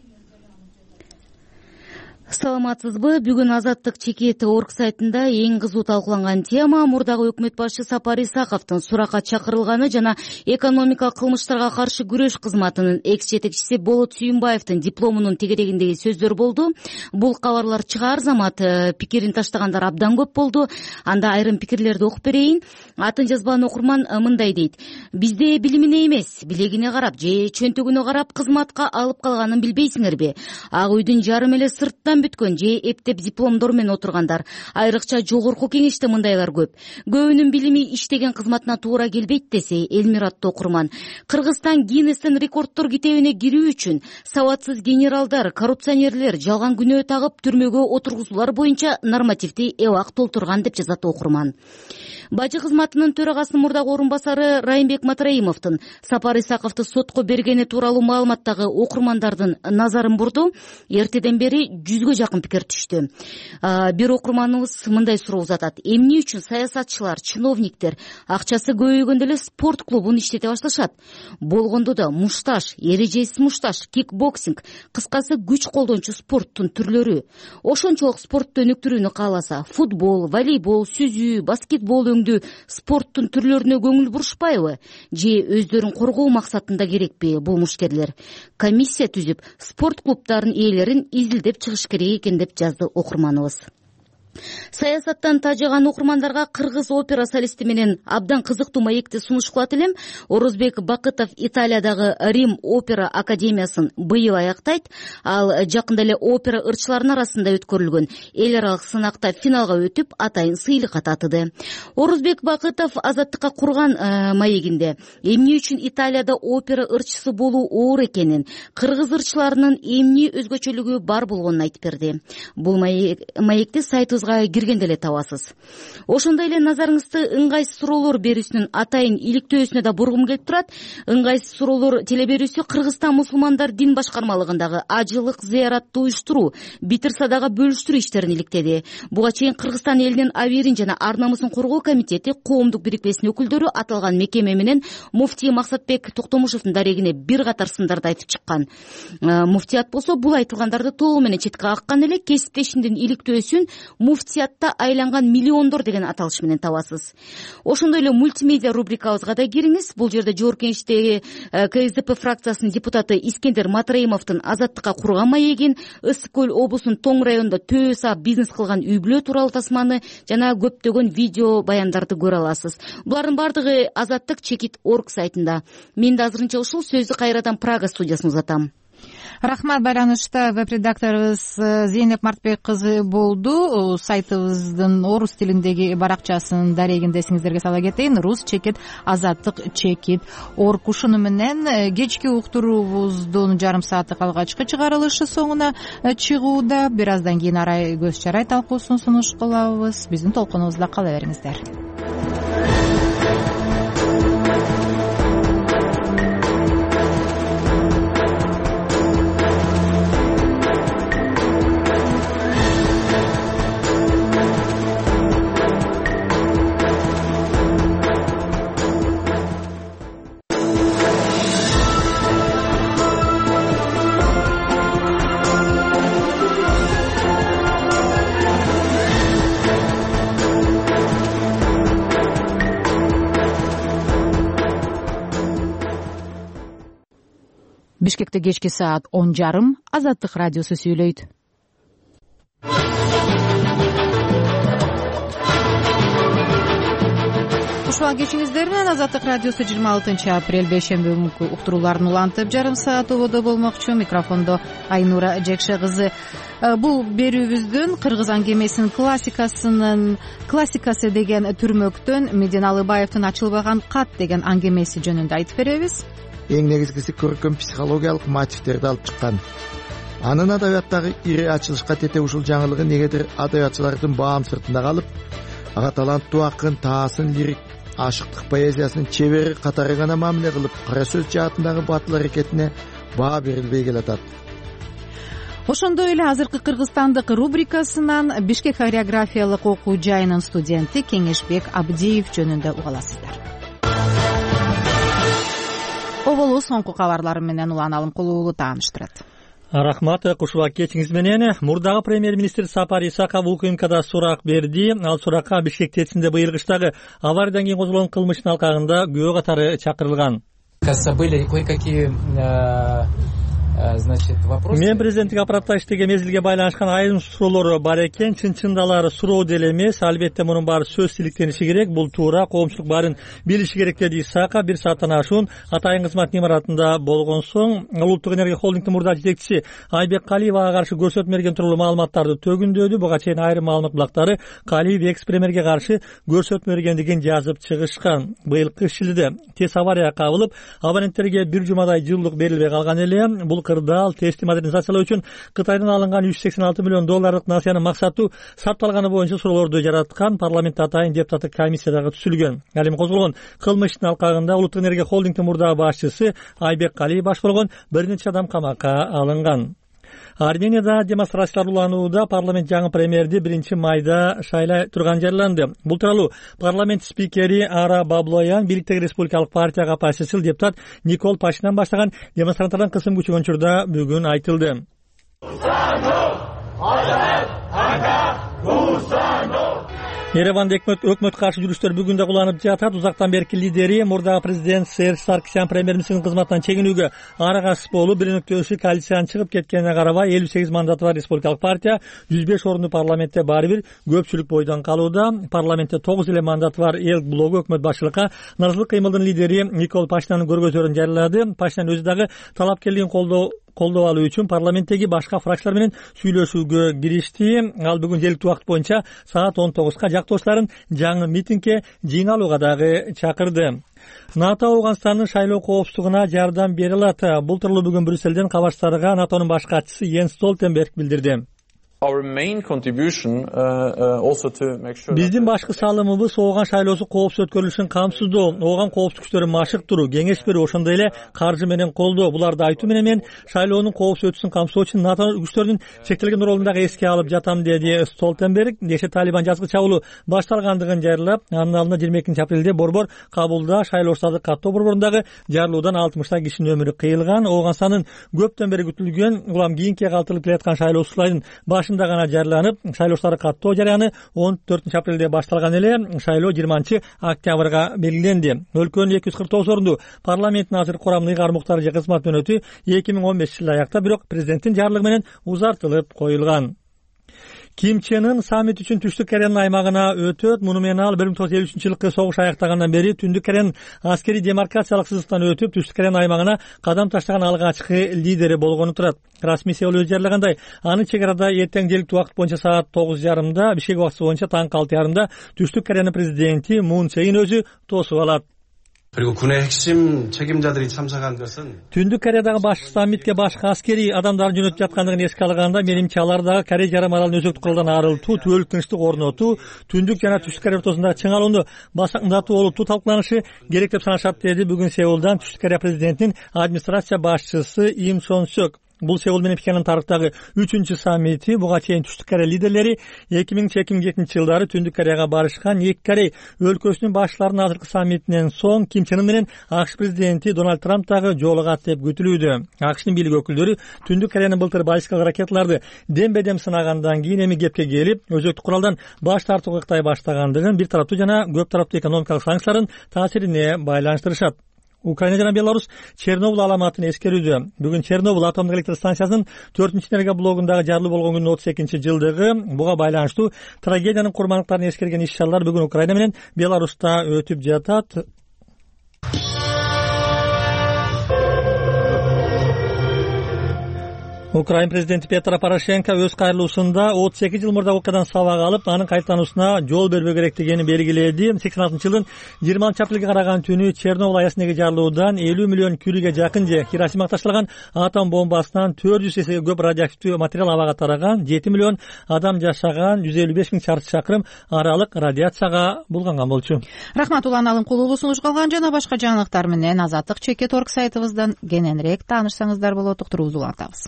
Саламатсызбы? Бүгүн Азаттык чекети орг сайтында эң кызуу талкууланган тема мурдагы өкмөт башчы Сапар Исаковдун суракка чакырылганы жана экономика кылмыштарга каршы күрөш кызматынын экс жетекчиси Болот Сүйүнбаевдин дипломунун тегерегиндеги сөздөр болду. Бул кабарлар чыгаар замат пикирин таштагандар абдан көп болду. Анда айрым пикирлерди окуп берейин. Атын жазбаган окурман мындай дейт: бизде билимине эмес, билегине карап же чөнтөгүнө карап кызматка алып калганын билбейсиңерби? Ак үйдүн жарым эле сырттан бүткөн же эптеп дипломдор менен отургандар, айрыкча Жогорку Кеңеште мындайлар көп. Көбүнүн билими иштеген кызматына туура келбейт десе Элмират окурман. Кыргызстан Гиннестин рекордтор китебине кирүү үчүн сабатсыз генералдар, коррупционерлер жалган күнөө тагып түрмөгө отургузуулар боюнча нормативди эбак толтурган деп жазат окурман. Бажы кызматынын төрагасынын мурдагы орун басары Райымбек Матраимовдун Сапар Исаковду сотко бергени тууралуу маалыматтагы окурмандардын назарын бурду. Эртеден бери жүзгө жакын пикир түштү. Бир окурманыбыз мындай суроо узатат: эмне үчүн саясатчылар, чиновниктер акчасы көбөйгөндө эле спорт клубун иштете башташат? Болгондо да мушташ, эрежесиз мушташ, кикбоксинг, кыскасы күч колдончу спорттун түрлөрү. Ошончолук спортту өнүктүрүүнү кааласа, футбол, волейбол, сүзүү, баскетбол спорттун түрлөрүнө көңүл бурушпайбы? Же өздөрүн коргоо максатында керекпи бул мушкерлер? Комиссия түзүп, спорт клубдарын ээлерин изилдеп чыгыш керек экен деп жазды окурманыбыз. Саясаттан тажыган окурмандарга кыргыз опера солисти менен абдан кызыктуу маекти сунуш кылат элем. Орозбек Бакытов Италиядагы Рим опера академиясын быйыл аяктайт. Ал жакында эле опера ырчыларынын арасында өткөрүлгөн эл аралык сынакта финалга өтүп, атайын сыйлыкка татыды. Орозбек Бакытов Азаттыкка курган маегинде эмне үчүн Италияда опера ырчысы болуу оор экенин, кыргыз ырчыларынын эмне өзгөчөлүгү бар болгонун айтып берди. Бул маекти сайтыбызга киргенде эле табасыз. Ошондой эле назарыңызды ыңгайсыз суроолор берүүсүнүн атайын иликтөөсүнө да бургум келип турат. Ыңгайсыз суроолор телеберүүсү Кыргызстан мусулмандар дин башкармалыгындагы ажылык зыяратты уюштуруу, битир садака бөлүштүрүү иштерин иликтеди. Буга чейин Кыргызстан элинин абийирин жана ар намысын коргоо комитети коомдук бирикмесинин өкүлдөрү аталган мекеме менен муфтий Максатбек Токтомушевдун дарегине бир катар сындарды айтып чыккан. Муфтият болсо бул айтылгандарды толугу менен четке каккан эле, кесиптешиндин иликтөөсүн муфтиятта айланган миллиондор деген аталыш менен табасыз. Ошондой эле мультимедиа рубрикабызга да кириңиз. Бул жерде Жогорку Кеңештеги ка эс дэ пэ фракциясынын депутаты Искендер Матраимовдун азаттыкка курган маегин, Ысык көл облусунун Тоң районунда төө саап бизнес кылган үй бүлө тууралуу тасманы жана көптөгөн видео баяндарды көрө аласыз. Булардын бардыгы Азаттык чекит орг сайтында. Мен да азырынча ушул сөздү кайрадан Прага студиясына узатам. Рахмат. Байланышта веб-редакторубуз Зейнеп Мартбек кызы болду. Сайтыбыздын орус тилиндеги баракчасын дарегинде эсиңиздерге сала кетейин. Рус чекит азаттык чекит орг. Ушуну менен кечки уктуруубуздун жарым сааттык алгачкы чыгарылышы соңуна чыгууда. Бир аздан кийин арай көз чарай талкуусун сунуш кылабыз. Биздин толкунубузда кала бериңиздер. Бишкекте кечки саат он жарым. Азаттык радиосу сүйлөйт. Ушуга кечиңиздер менен Азаттык радиосу жыйырма алтынчы апрель бейшемби күнкү уктурууларын улантып жарым саат ободо болмокчу. Микрофондо Айнура Жекше кызы. Бул берүүбүздүн кыргыз аңгемесинин классикасынын классикасы деген түрмөктөн Меден Алыбаевдин ачылбаган кат деген аңгемеси жөнүндө айтып беребиз. Эң негизгиси көркөм психологиялык мотивтерди алып чыккан. Анын адабияттагы ири ачылышка тете ушул жаңылыгы негедир адабиятчылардын баам сыртында калып, ага таланттуу акын, таасын лирик, ашыктык поэзиясынын чебери катары гана мамиле кылып, кара сөз жаатындагы батыл аракетине баа берилбей келатат. Ошондой эле азыркы Кыргызстандык рубрикасынан Бишкек хореографиялык окуу жайынын студенти Кеңешбек Абдиев жөнүндө угаласыздар. Оболу соңку кабарлары менен Улан Алымкулуулу тааныштырат. Рахмат. Кушула кечиңиз менен мурдагы премьер-министр Сапар Исаков УКМКда сурак берди. Ал суракка Бишкек ТЭЦинде быйыл кыштагы авариядан кийин козголгон кылмыштын алкагында күбө катары чакырылган. Были кое-какие значит вопросы. Мен президенттик аппаратта иштеген мезгилге байланышкан айрым суроолор бар экен. Чын-чында алар суроо деле эмес, албетте мунун баары сөз силиктениши керек. Бул туура, коомчулук баарын билиши керек деди Исаков. Бир сааттан ашуун атайын кызмат имаратында болгон соң Улуттук энергия холдингдин мурда жетекчиси Айбек Калиевага каршы көрсөтмө берген тууралуу маалыматтарды төгүндөдү. Буга чейин айрым маалымат булактары Калиев экс-премьерге каршы көрсөтмө бергендигин жазып чыгышкан. Быйылкы шилде тез авария кабылып, абоненттерге бир жумадай жылуулук берилбей калган эле. Бул кырдаал тести модернизациялоо үчүн Кытайдан алынган үч жүз сексен алты миллион долларлык насыянын максаты сапталганы боюнча суроолорду жараткан парламентте атайын депутаттык комиссия дагы түзүлгөн. Ал эми козголгон кылмыштын алкагында Улуттук энергия холдингдин мурдагы башчысы Айбек Калиев баш болгон бир нече адам камакка алынган. Арменияда демонстрациялар уланууда парламент жаңы премьерди биринчи майда шайлай турган жарыяланды. Бул тууралуу парламент спикери Ара Баблоян бийликтеги республикалык партияга оппозициялык депутат Никол Пашинян баштаган демонстранттардан кысым күчөгөн учурда бүгүн айтылды. Ереванда өкмөт каршы жүрүштөр бүгүн да куланып жатат. Узактан берки лидери мурдагы президент Серж Саркисян премьер-министрдин кызматынан чегинүүгө арагасыз болуп, бир нүктөсү коалициядан чыгып кеткенине карабай элүү сегиз мандаты бар республикалык партия жүз беш орунду парламентте баары бир көпчүлүк бойдон калууда. Парламентте тогуз эле мандаты бар эл блогу өкмөт башчылыкка нааразылык кыймылдын лидери Никол Пашинянын көргөзөрүн жарыялады. Пашинян өзү дагы талапкерлигин колдоо колдоо алуу үчүн парламенттеги башка фракциялар менен сүйлөшүүгө киришти. Ал бүгүн жергиликтүү убакыт боюнча саат он тогузга жактоштарын жаңы митингге жыйналууга дагы чакырды. НАТО Ауганстандын шайлоо коопсуздугуна жардам бере алат. Бул тууралуу бүгүн Брюсселден кабарчыларга НАТОнун баш катчысы Йенс Столтенберг билдирди. Биздин башкы салымыбыз Ооган шайлоосу коопсуз өткөрүлүшүн камсыздоо, Ооган коопсуздук күчтөрүн машыктыруу, кеңеш берүү, ошондой эле каржы менен колдоо. Буларды айтуу менен мен шайлоонун коопсуз өтүшүн камсыздоо үчүн НАТО күчтөрүнүн чектелген ролун дагы эске алып жатам, деди Столтенберг. Кеше Талибан жазгы чабуулу башталгандыгын жарыялап, анын алдында жыйырма экинчи апрелде борбор Кабулда шайлоочуларды каттоо борборундагы жарылуудан алтымыштай кишинин өмүрү кыйылган. Оогандын көптөн бери күтүлгөн, улам кийинкиге калтырылып келаткан шайлоочулардын башы башында гана жарыяланып, шайлоочуларды каттоо жарыяны он төртүнчү апрелде башталган эле. Шайлоо жыйырманчы октябрга белгиленди. Өлкөнүн эки жүз кырк тогуз орунду парламенттин азыр курамын ыйгар муктар же кызмат мөөнөтү эки миң он бешинчи жылы аякта, бирок президенттин жарлыгы менен узартылып коюлган. Ким Чен Ын саммит үчүн Түштүк Кореянын аймагына өтөт. Муну менен ал бир миң тогуз жүз элүү үчүнчү жылкы согуш аяктагандан бери Түндүк Кореянын аскерий демаркациялык сызыктан өтүп, Түштүк Кореянын аймагына кадам таштаган алгачкы лидери болгону турат. Расмий Сеул өз жарыягандай, анын чек арада эртең жергиликтүү убакыт боюнча саат тогуз жарымда, Бишкек убакыты боюнча таңкы алты жарымда Түштүк Кореянын президенти Мун Че Ин өзү тосуп алат. 그리고 군의 핵심 책임자들이 참석한 것은 Түндүк Кореядагы баш саммитке башка аскерий адамдардын жөнөтүп жаткандыгын эске алганда, менимче алар дагы Корея жарым аралын өзөктүк куралдан арылтуу, түбөлүк тынчтык орнотуу, Түндүк жана Түштүк Корея ортосундагы чың алууну басаңдатуу олуттуу талкууланышы керек деп санашат, деди бүгүн Сеулдан Түштүк Корея президентинин администрация башчысы Им Сон Сёк. Бул Сеул менен Пхеньян тарыхтагы үчүнчү саммити. Буга чейин Түштүк Корея лидерлери эки миңинчи эки миң экинчи жылдары Түндүк Кореяга барышкан. Эки Корея өлкөсүнүн башларынын азыркы саммитинен соң Ким Чен Ын менен АКШ президенти Дональд Трамп дагы жолугат деп күтүлүүдө. АКШтын бийлик өкүлдөрү Түндүк Кореянын былтыр баллистикалык ракеталарды дембедем сынагандан кийин эми кепке келип, өзөктүк куралдан баш тартууга ыктай баштагандыгын бир тараптуу жана көп тараптуу экономикалык санкциялардын таасирине байланыштырышат. Украина жана Беларусь Чернобыль аламатын эскерүүдө. Бүгүн Чернобыль атомдук электр станциясынын төртүнчү энергоблогундагы жарылуу болгон күндүн отуз экинчи жылдыгы. Буга байланыштуу трагедиянын курмандыктарын эскерген иш-чаралар бүгүн Украина менен Беларусьта өтүп жатат. Украина президенти Петро Порошенко өз кайрылуусунда отуз эки жыл мурда окуядан сабак алып, анын кайтануусуна жол бербөө керектигин белгиледи. сексен алтынчы жылдын жыйырманчы апрелге караган түнү Чернобыль аясындагы жарылуудан элүү миллион күрүгө жакын же Хиросимага ташталган атом бомбасынан төрт жүз эсеге көп радиоактивдүү материал абага тараган, жети миллион адам жашаган жүз элүү беш миң чарчы чакырым аралык радиацияга булганган болчу. Рахмат, Улан Алымкулуулу сунуш кылган жана башка жаңылыктар менен Азаттык чекит орг сайтыбыздан кененирээк таанышсаңыздар болот. Уктуруубузду улантабыз.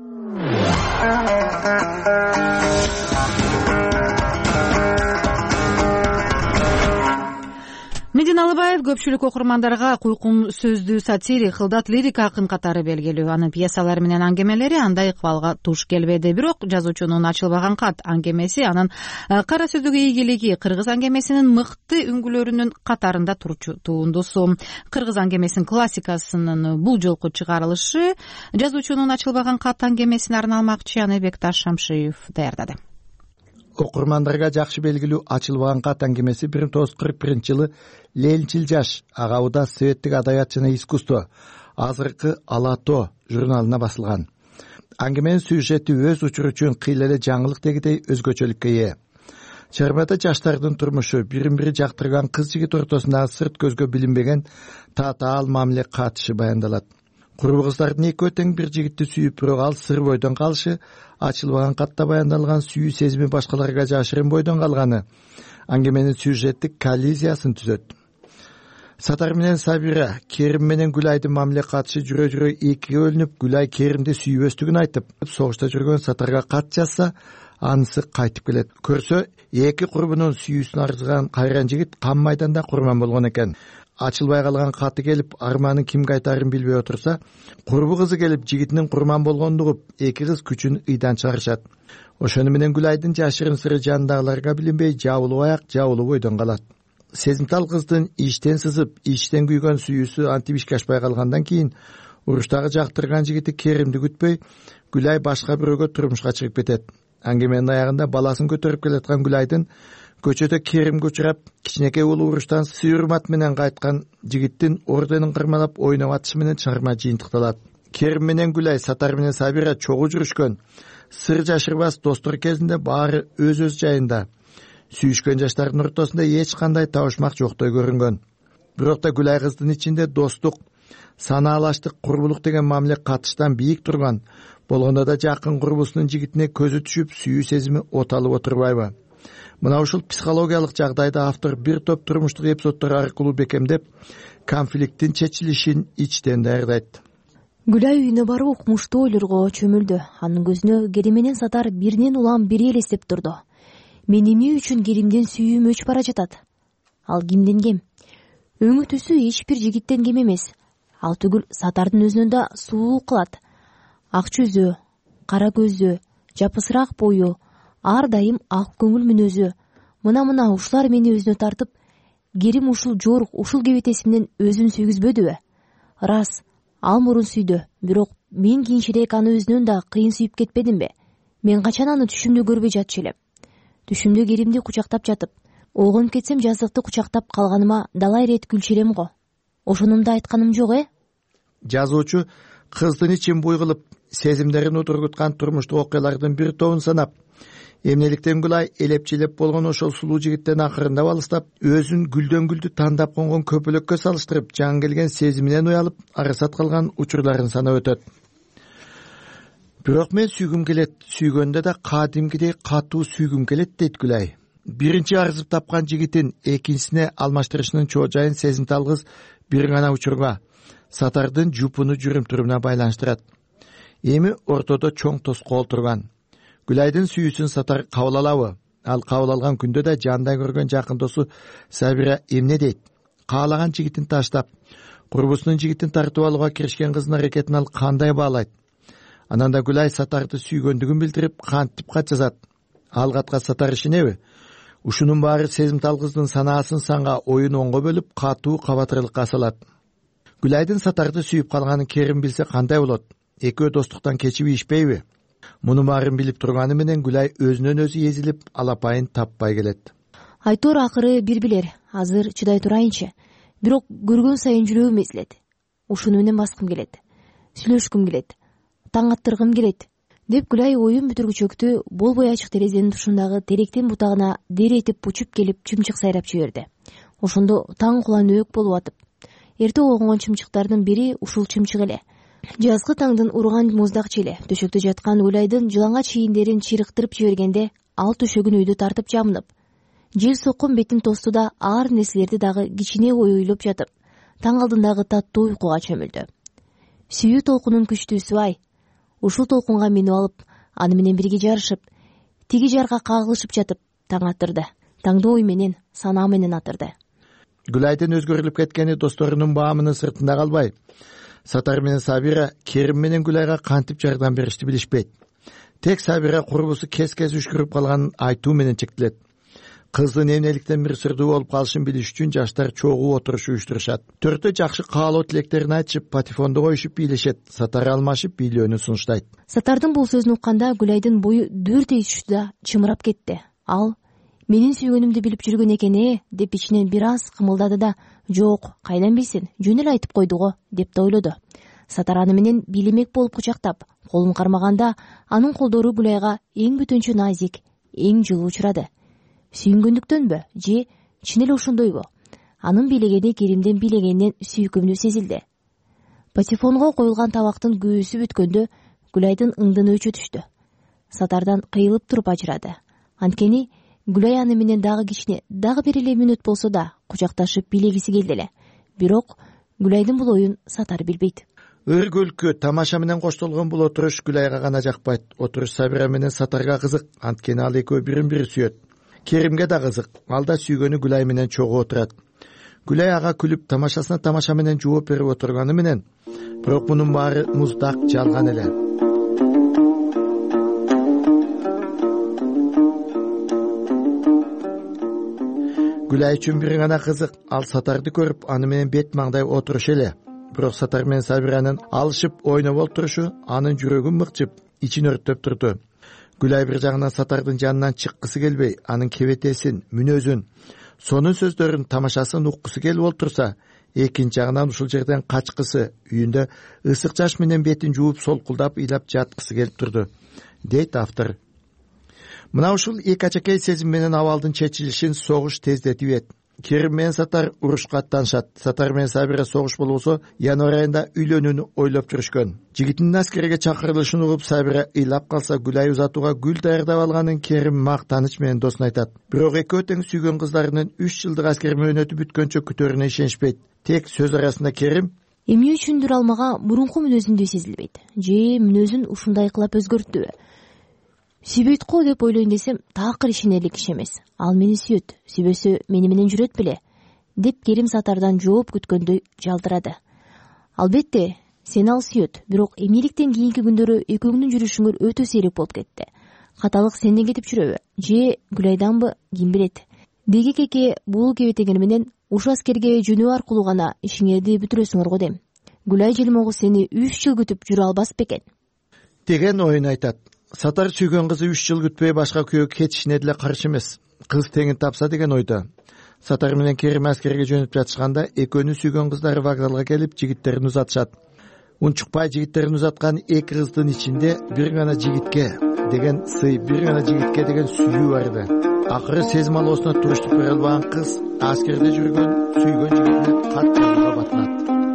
Медина Алыбаев көпчүлүк окурмандарга куйкун сөздүү сатирик, кылдат лирик акын катары белгилүү. Анын пьесалары менен аңгемелери андай ыкбалга туш келбеди. Бирок жазуучунун Ачылбаган кат аңгемеси анын кара сөздүк ийгилиги кыргыз аңгемесинин мыкты үңгүлөрүнүн катарында турчу туындусу. Кыргыз аңгемесинин классикасынын бул жолку чыгарылышы жазуучунун Ачылбаган кат аңгемесине арналмак. Чыяны Бекташ Шамшиев даярдады. Окурмандарга жакшы белгилүү Ачылбаган кат аңгемеси бир миң тогуз жүз кырк биринчи жылы Ленчил жаш агабыда Советтик адабият жана искусство азыркы Алато журналына басылган. Аңгеменин сюжети өз учуру үчүн кыйла эле жаңылык дегидей өзгөчөлүккө ээ. Чыгармада жаштардын турмушу, бирин бири жактырган кыз жигит ортосундагы сырт көзгө билинбеген татаал мамиле катышы баяндалат. Курбу кыздардын экөө тең бир жигитти сүйүп, бирок ал сыр бойдон калышы, Ачылбаган катта баяндалган сүйүү сезими башкаларга жашырын бойдон калганы аңгеменин сюжеттик коллизиясын түзөт. Сатар менен Сабира, Керим менен Гүлайдын мамиле катышы жүрө-жүрө экиге бөлүнүп, Гүлай Керимди сүйбөстүгүн айтып, согушта жүргөн Сатарга кат жазса, анысы кайтып келет. Көрсө, эки курбунун сүйүүсүн арзыган кайран жигит кам майданда курман болгон экен. Ачылбай калган каты келип, арманын кимге айтарын билбей отурса, курбу кызы келип жигитинин курман болгонун угуп, эки кыз күчүн ыйдан чыгарышат. Ошону менен Гүлайдын жашырын сыры жанындагыларга билинбей, жабылуу аяк, жабылуу бойдон калат. Сезимтал кыздын иштен сызып, иштен күйгөн сүйүүсү антип ишке ашпай калгандан кийин, уруштагы жактырган жигити Керимди күтпөй, Гүлай башка бирөөгө турмушка чыгып кетет. Аңгеменин аягында баласын көтөрүп келаткан Гүлайдын көчөдө Керимге учурап, кичинекей уулу уруштан сыйырмат менен кайткан жигиттин орденин кырмалап ойноп атышы менен чыгарма жыйынтыкталат. Керим менен Гүлай, Сатар менен Сабира чогуу жүрүшкөн. Сыр жашырбас достор кезинде баары өз-өз жайында. Сүйүшкөн жаштардын ортосунда эч кандай табышмак жоктой көрүнгөн. Бирок да Гүлай кыздын ичинде достук, санаалаштык, курбулук деген мамиле катыштан бийик турган. Болгондо да жакын курбусунун жигитине көзү түшүп, сүйүү сезими оталып отурбайбы? Мына ушул психологиялык жагдайда автор бир топ турмуштук эпизоддор аркылуу бекемдеп, конфликттин чечилишин ичтен даярдайт. Гүлай үйүнө барып укмуштуу ойлорго чөмүлдү. Анын көзүнө Керим менен Сатар биринен улам бири элестеп турду. Мен эмне үчүн Керимден сүйүүм өчүп бара жатат? Ал кимден кем? Өңү түсү эч бир жигиттен кем эмес. Ал түгүл Сатардын өзүнөн да суу кылат. Ак жүзү, кара көзү, жапысыраак бою, ар дайым ак көңүл мүнөзү, мына мына ушулар мени өзүнө тартып, Керим ушул жорук, ушул кебетеси менен өзүн сүйгүзбөдүбү? Рас, ал мурун сүйдү, бирок мен кийинчерээк аны өзүнөн да кыйын сүйүп кетпедимби? Мен качан аны түшүмдө көрбөй жатчу элем. Түшүмдө Керимди кучактап жатып, ойгонуп кетсем жаздыкты кучактап калганыма далай ирет күлчү элем го. Ошонумду айтканым жок, э? Жазуучу кыздын ичин буй кылып, сезимдерин утургуткан турмуштук окуялардын бир тобун санап, эмнеликтен Гүлай элепчилеп болгон ошол сулуу жигиттен акырындап алыстап, өзүн гүлдөн гүлдү тандап конгон көпөлөккө салыштырып, жаңы келген сезиминен уялып, арасат калган учурларын санап өтөт. Бирок мен сүйгүм келет, сүйгөндө да кадимкидей катуу сүйгүм келет дейт Гүлай. Биринчи арзып тапкан жигитин экинчисине алмаштырышынын чоожайын сезимтал кыз бир гана учурга, Сатардын жупуну жүрүм-турумуна байланыштырат. Эми ортодо чоң тоскоол турган. Гүлайдын сүйүүсүн Сатар кабыл алабы? Ал кабыл алган күндө да жандай көргөн жакын досу Сабира эмне дейт? Каалаган жигитин таштап, курбусунун жигитин тартып алууга киришкен кыздын аракетин ал кандай баалайт? Анан да Гүлай Сатарды сүйгөндүгүн билдирип, кантип кат жазат? Ал катка Сатар ишенеби? Ушунун баары сезимтал кыздын санаасын санга, оюн оңго бөлүп, катуу кабатырлыкка салат. Гүлайдын Сатарды сүйүп калганын Керим билсе кандай болот? Экөө достуктан кечип ишпейби? Муну баарын билип турганы менен Гүлай өзүнөн өзү эзилип, алапайын таппай келет. Айтор акыры бир билер, азыр чыдай турайынчы. Бирок көргөн сайын жүрөгүм эзилет. Ушуну менен баскым келет. Сүйлөшкүм келет. Таң аттыргым келет, деп Гүлай оюн бүтүргүчөктү болбой ачык терезенин тушундагы теректин бутагына дер этип учуп келип чымчык сайрап жиберди. Ошондо таң куланөөк болуп атып, эрте койгон чымчыктардын бири ушул чымчык эле. Жазгы таңдын урган муздак челе төшөктө жаткан Гүлайдын жылаңач ийиндерин чирыктырып жибергенде, ал төшөгүн үйдү тартып жамынып, жел соккон бетин тосту да аар нерселерди дагы кичине ойлоп жатып, таң алдындагы таттуу уйкуга чөмүлдү. Сүйүү толкунун күчтүүсү ай. Ушул толкунга минип алып, аны менен бирге жарышып, тиги жарга кагылышып жатып, таң атырды. Таңды ой менен, санаа менен атырды. Гүлайдын өзгөрүлүп кеткени досторунун баамынын сыртында калбай, Сатар менен Сабира Керим менен Гүлайга кантип жардам беришти билишпейт. Тек Сабира курбусу кес-кес үшкүрүп калганын айтуу менен чектелет. Кыздын эмнеликтен бир сырдуу болуп калышын билиш үчүн жаштар чогуу отуруш уюштурушат. Төртөө жакшы каалоо тилектерин айтышып, патефонду коюшуп бийлешет. Сатар алмашып бийлөөнү сунуштайт. Сатардын бул сөзүн укканда Гүлайдын бою дүрдей түштү да чымырап кетти. Ал менин сүйгөнүмдү билип жүргөн экен э, деп ичинен бир аз кымылдады да, жок, кайдан билсин, жөн эле айтып койду го, деп да ойлоду. Сатар аны менен бийлемек болуп кучактап, колун кармаганда, анын колдору Гүлайга эң бүтүнчү назик, эң жылуу учурады. Сүйүнгөндүктөнбү, же чын эле ошондойбу? Анын бийлегени Керимдин бийлегенинен сүйкүмдүү сезилди. Патефонго коюлган табактын көөсү бүткөндө Гүлайдын ыңдыны өчө түштү. Сатардан кыйылып туруп ажырады. Анткени Гүлай аны менен дагы кичине, дагы бир эле мүнөт болсо да кучакташып бийлегиси келди эле. Бирок Гүлайдын бул оюн Сатар билбейт. Өр күлкү, тамаша менен коштолгон бул отуруш Гүлайга гана жакпайт. Отуруш Сабира менен Сатарга кызык, анткени ал экөө бирин-бири сүйөт. Керимге да кызык, ал да сүйгөнү Гүлай менен чогуу отурат. Гүлай ага күлүп, тамашасына тамаша менен жооп берип отурганы менен, бирок мунун баары муздак, жалган эле. Гүлай үчүн бир гана кызык, ал Сатарды көрүп, аны менен бет маңдай отуруш эле. Бирок Сатар менен Сабиранын алышып ойноп олтурушу анын жүрөгүн мыкчып, ичин өрттөп турду. Гүлай бир жагынан Сатардын жанынан чыккысы келбей, анын кебетесин, мүнөзүн, сонун сөздөрүн, тамашасын уккусу келип олтурса, экинчи жагынан ушул жерден качкысы, үйүндө ысык жаш менен бетин жууп, солкулдап ыйлап жаткысы келип турду, дейт автор. Мына ушул эки ачакей сезим менен абалдын чечилишин согуш тездетип эт. Керим менен Сатар урушка аттанышат. Сатар менен Сабира согуш болбосо, январь айында үйлөнүүнү ойлоп жүрүшкөн. Жигитинин аскерге чакырылышын угуп, Сабира ыйлап калса, Гүлай узатууга гүл даярдап алганын Керим мактаныч менен досуна айтат. Бирок экөө тең сүйгөн кыздарынын үч жылдык аскер мөөнөтү бүткөнчө күтөрүнө ишенишпейт. Тек сөз арасында Керим эмне үчүндүр ал мага мурунку мүнөзүндөй сезилбейт. Же мүнөзүн ушундай кылап өзгөрттүбү? Сүйбөйт го деп ойлойн десем, такыр ишенерлик иш эмес. Ал мени сүйөт, сүйбөсө мени менен жүрөт беле, деп Керим Сатардан жооп күткөндөй жалдырады. Албетте, сени ал сүйөт, бирок эмнеликтен кийинки күндөрү экөөңнүн жүрүшүңөр өтө сейрек болуп кетти. каталык сенден кетип жүрөбү же Гүлайданбы, ким билет. Деги кеке бул кебетегени менен уш аскерге жөнөө аркылуу гана ишиңерди бүтүрөсүңөр го дейм. Гүлай Желмогуз сени үч жыл күтүп жүрө албас бекен деген оюн айтат. Сатар сүйгөн кызы үч жыл күтпөй башка күйөө кетишине деле каршы эмес. Кыз теңин тапса деген ойдо. Сатар менен Керим аскерге жөнөп жатышканда экөөнүн сүйгөн кыздары вокзалга келип жигиттерин узатышат. Унчукпай жигиттерин узаткан эки кыздын ичинде бир гана жигитке деген сый, бир гана жигитке деген сүйүү бар эди. Акыры сезим алоосуна туруштук бере албаган кыз аскерде жүргөн сүйгөн жигитине кат жазууга батынат.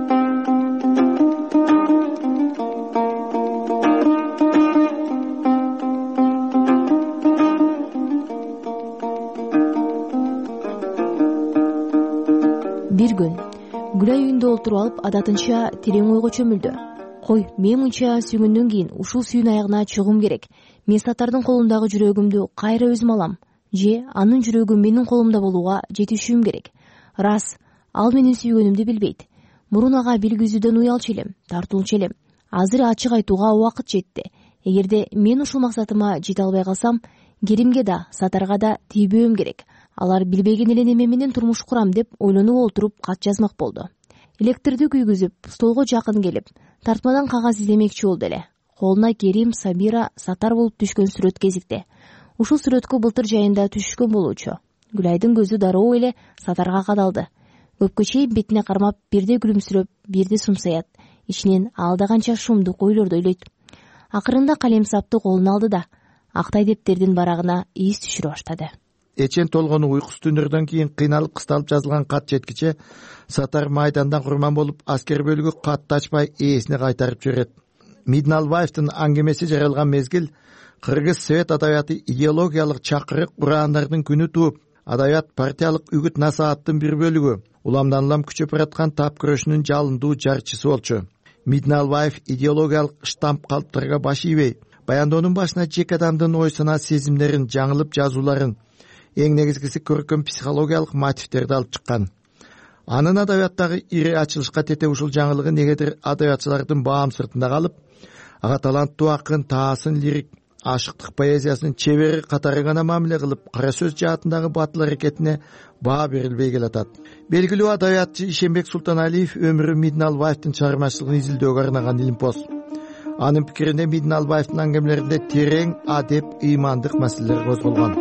Бир күн Гүлай үйүндө олтуруп алып адатынча терең ойго чөмүлдү. Кой, мен мынча сүйгөндөн кийин ушул сүйүүнүн аягына чыгуум керек. Мен Сатардын колундагы жүрөгүмдү кайра өзүм алам же анын жүрөгү менин колумда болууга жетишүүм керек. Рас, ал менин сүйгөнүмдү билбейт. Мурун ага билгизүүдөн уялчу элем, тартуучу элем. Азыр ачык айтууга убакыт жетти. Эгерде мен ушул максатыма жете албай калсам, Керимге да, Сатарга да тийбөөм керек. Алар билбеген эле неме менен турмуш курам деп ойлонуп олтуруп кат жазмак болду. Электрди күйгүзүп, столго жакын келип, тартмадан кагаз издемекчи болду эле. Колуна Керим, Сабира, Сатар болуп түшкөн сүрөт кезикти. Ушул сүрөткө былтыр жайында түшүшкөн болуучу. Гүлайдын көзү дароо эле Сатарга кадалды. Көпкө чейин бетине кармап, бирде күлүмсүрөп, бирде сумсаят. Ичинен алда канча шумдук ойлорду ойлойт. Акырында калемсапты колуна алды да Актай дептердин барагына ийиз түшүрө баштады. Эчен толгону уйкусуз түндөрдөн кийин кыйналып кысталып жазылган кат жеткиче Сатар майдандан курман болуп аскер бөлүгү катты ачпай ээсине кайтарып жиберет. Мидиналбаевдин аңгемеси жарыялган мезгил Кыргыз Совет адабияты идеологиялык чакырык ураандардын күнү тууп, адабият партиялык үгүт насааттын бир бөлүгү, уламдан улам күчөп бараткан тап күрөшүнүн жалындуу жарчысы болчу. Мидиналбаев идеологиялык штамп калыптарга баш ийбей, баяндоонун башына жеке адамдын ой санаа сезимдерин, жаңылып жазууларын, эң негизгиси көркөм психологиялык мотивтерди алып чыккан. Анын адабияттагы ири ачылышка тете ушул жаңылыгы негедир адабиятчылардын баам сыртында калып, ага таланттуу акын, таасын лирик, ашыктык поэзиясынын чебери катары гана мамиле кылып, кара сөз жаатындагы батыл аракетине баа берилбей келатат. Белгилүү адабиятчы Ишенбек Султаналиев өмүрү Мидиналбаевдин чыгармачылыгын изилдөөгө арнаган илимпоз. Анын пикиринде Мидиналбаевдин аңгемелеринде терең адеп, ыймандык маселелер козголгон.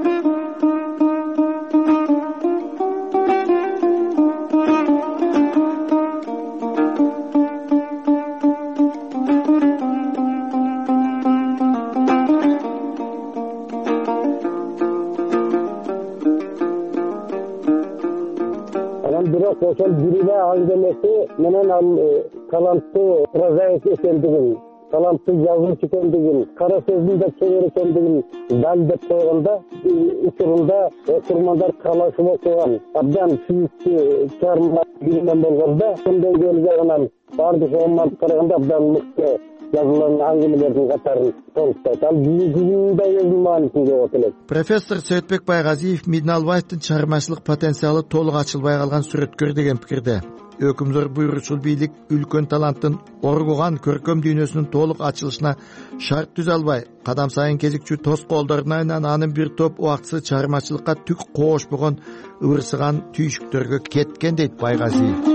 Бирок ошол бирине аңгемеси менен ал таланттуу прозаик экендигин, таланттуу жазуучу экендигин, кара сөздүн да чебер экендигин далилдеп койгондо, учурунда окурмандар каалашып окуган абдан сүйүктүү чыгармалар биринен болгондо, ошондой келгенен баардык окуманды караганда абдан мыкты жазылган аңгемелердин катарын толуктайт. Ал бүгүндө өзүнүн маанисин жогот элек. Профессор Сөйтбек Байгазиев Мидиналбаевдин чыгармачылык потенциалы толук ачылбай калган сүрөткөр деген пикирде. Өкүмдөр буйручул бийлик үлкөн таланттын оргуган көркөм дүйнөсүнүн толук ачылышына шарт түзө албай, кадам сайын кезикчүү тоскоолдордун айынан анын бир топ убактысы чыгармачылыкка түк коошпогон ыбырсыган түйшүктөргө кеткен дейт Байгазиев.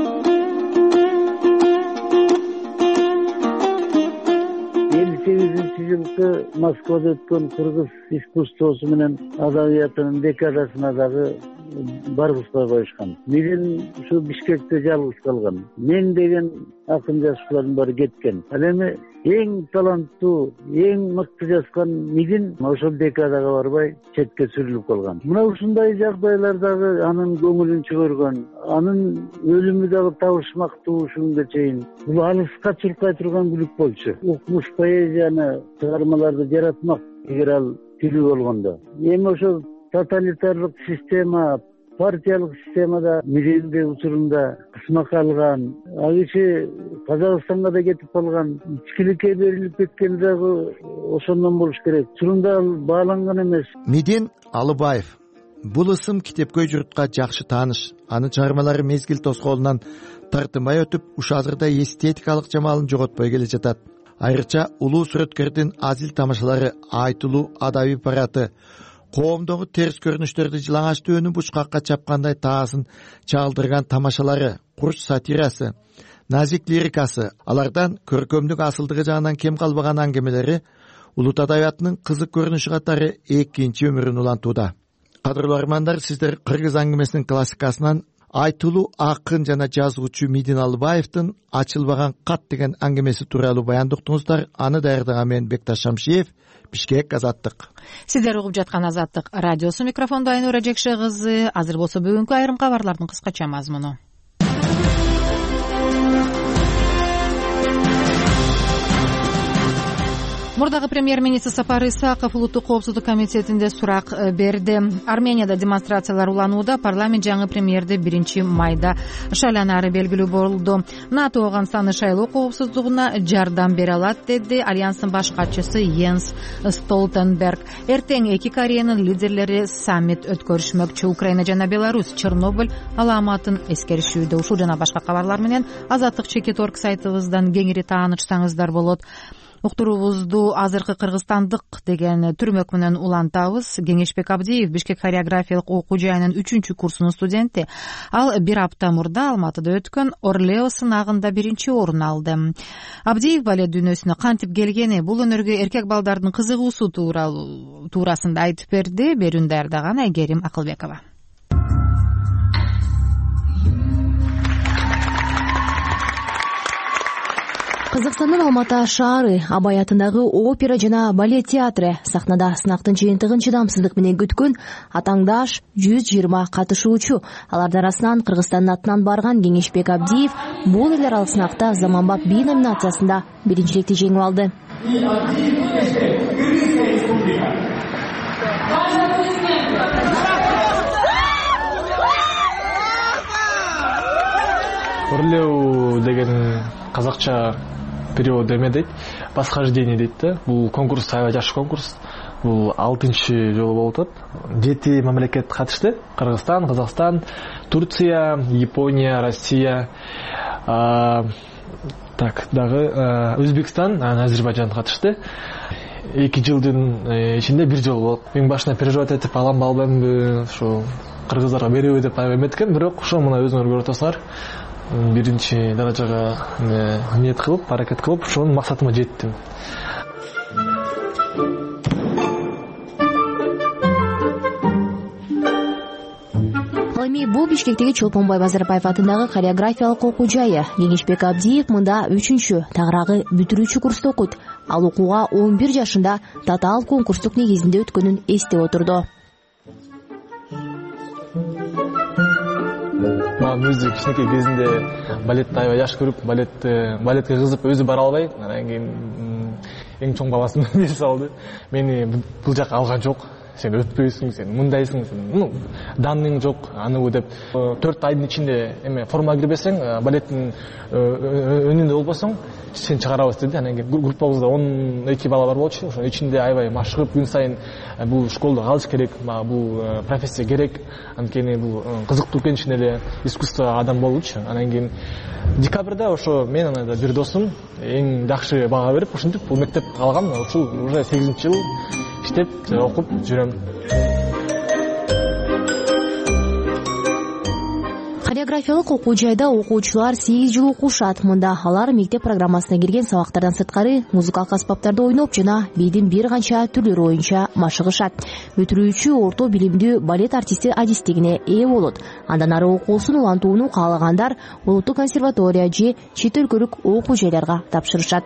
сегизинчи жылкы Москвада өткөн кыргыз искусствосу менен адабиятынын декадасына дагы баргызбай коюшкан. Мидин ушу Бишкекте жалгыз калган. Мен деген акын жазуучулардын баары кеткен. Ал эми эң таланттуу, эң мыкты жазган Мидин ошол декадага барбай четке сүрүлүп калган. Мына ушундай жагдайлардагы анын көңүлүн чыгырган, анын өлүмү дагы табышмактуу ушунга чейин. Бул алыска чуркай турган бүлүк болчу. Укмуш поэзияны, чыгармаларды жаратмак эгер ал тирүү болгондо. Эми ошол тоталитарлык система, партиялык системада Мидинди учурунда кысмакка алган, ал киши Казакстанга да кетип калган, ичкиликке берилип кеткен дагы ошондон болуш керек. Учурунда ал бааланган эмес. Мидин Алыбаев бул ысым китепкөй журтка жакшы тааныш. Анын чыгармалары мезгил тоскоолунан тартынбай өтүп, ушу азырда эстетикалык жамалын жоготпой келе жатат. айрыкча улуу сүрөткөрдүн азил тамашалары, айтылуу адабий бараты, коомдогу терс көрүнүштөрдү жылаңачтуу өнү бучкакка чапкандай таасын чагылдырган тамашалары, курч сатирасы, назик лирикасы, алардан көркөмдүк асылдыгы жагынан кем калбаган аңгемелери улут адабиятынын кызык көрүнүшү катары экинчи өмүрүн улантууда. Кадырлуу армандар, сиздер кыргыз аңгемесинин классикасынан айтылуу акын жана жазуучу Мидин Алыбаевдин Ачылбаган кат деген аңгемеси тууралуу баянды уктуңуздар. Аны даярдаган мен Бекташ Шамшиев, Бишкек, Азаттык. Сиздер угуп жаткан Азаттык радиосу, микрофондо Айнура Жекше кызы. Азыр болсо бүгүнкү айрым кабарлардын кыскача мазмуну. Мурдагы премьер-министр Сапар Исаков улуттук коопсуздук комитетинде сурак берди. Арменияда демонстрациялар уланууда, парламент жаңы премьерди биринчи майда шайланары белгилүү болду. НАТО Ооганстандын шайлоо коопсуздугуна жардам бере алат, деди Альянстын баш катчысы Йенс Столтенберг. Эртең эки Кореянын лидерлери саммит өткөрүшмөкчү. Украина жана Беларусь Чернобыль аламатын эскеришүүдө. Ушул жана башка кабарлар менен Азаттык чекит орг сайтыбыздан кеңири таанышсаңыздар болот. Уктуруубузду азыркы кыргызстандык деген түрмөк менен улантабыз. Кеңешбек Абдиев Бишкек хореографиялык окуу жайынын үчүнчү курсунун студенти. Ал бир апта мурда Алматыда өткөн Орлео сынагында биринчи орун алды. Абдиев балет дүйнөсүнө кантип келгени, бул өнөргө эркек балдардын кызыгуусу туурасында айтып берди. Берүүнү даярдаган Айгерим Акылбекова. Кыргызстандын Алматы шаары Абай атындагы опера жана балет театры сахнада сынактын жыйынтыгын чыдамсыздык менен күткөн атаңдаш жүз жыйырма катышуучу. Алардын арасынан Кыргызстандын атынан барган Кеңешбек Абдиев бул эл аралык сынакта Заманбап би номинациясында биринчиликти жеңип алды. Орлео деген казакча перевод эме дейт, восхождение дейт да. Бул конкурс аябай жакшы конкурс. Бул алтынчы жолу болуп атат. Жети мамлекет катышты: Кыргызстан, Казакстан, Турция, Япония, Россия, а, так дагы Өзбекстан, Азербайжан катышты. Эки жылдын ичинде бир жолу болот. Мен башына переживать этип алам албаймбы, ошо кыргыздарга береби деп аябай эметкен, бирок ошо мына өзүңөр көрүп атасыңар. Биринчи даражага ниет кылып, аракет кылып, ошонун максатыма жеттим. Ал эми бул Бишкектеги Чолпонбай Базарбаев атындагы хореографиялык окуу жайы. Кеңешбек Абдиев мында үчүнчү, тагыраагы бүтүрүүчү курста окуйт. Ал окууга он бир жашында татаал конкурстук негизинде өткөнүн эстеп отурду. Өзү кичинекей кезинде балетти аябай жакшы көрүп, балетти балетке кызып өзү бара албай, анан кийин эң чоң бабасы мени салды. Мени бул жака алган жок. Сен өтпөйсүң, сен мындайсың, сен ну даның жок, аныбы деп төрт айдын ичинде эме форма кирбесең, балеттин өнүндө болбосоң, сен чыгарабыз деди. Анан кийин группабызда он эки бала бар болчу. Ошонун ичинде аябай машыгып күн сайын бул школдо калыш керек, мага бул профессия керек. Анткени бул кызыктуу экенин эле искусство адам болчу. Анан кийин декабрда ошо мен анан бир досум эң жакшы бага берип, ушинтип бул мектепти алгам. Ушул уже сегизинчи жыл иштеп окуп жүрөм. Хореографиялык окуу жайда окуучулар сегиз жыл окушат. Мында алар мектеп программасына кирген сабактардан сырткары музыкалык аспаптарды ойноп жана бийдин бир канча түрлөрү боюнча машыгышат. Бүтүрүүчү орто билимдүү балет артисти адистигине ээ болот. Андан ары окуусун улантууну каалагандар улуттук консерватория же чет өлкөлүк окуу жайларга тапшырышат.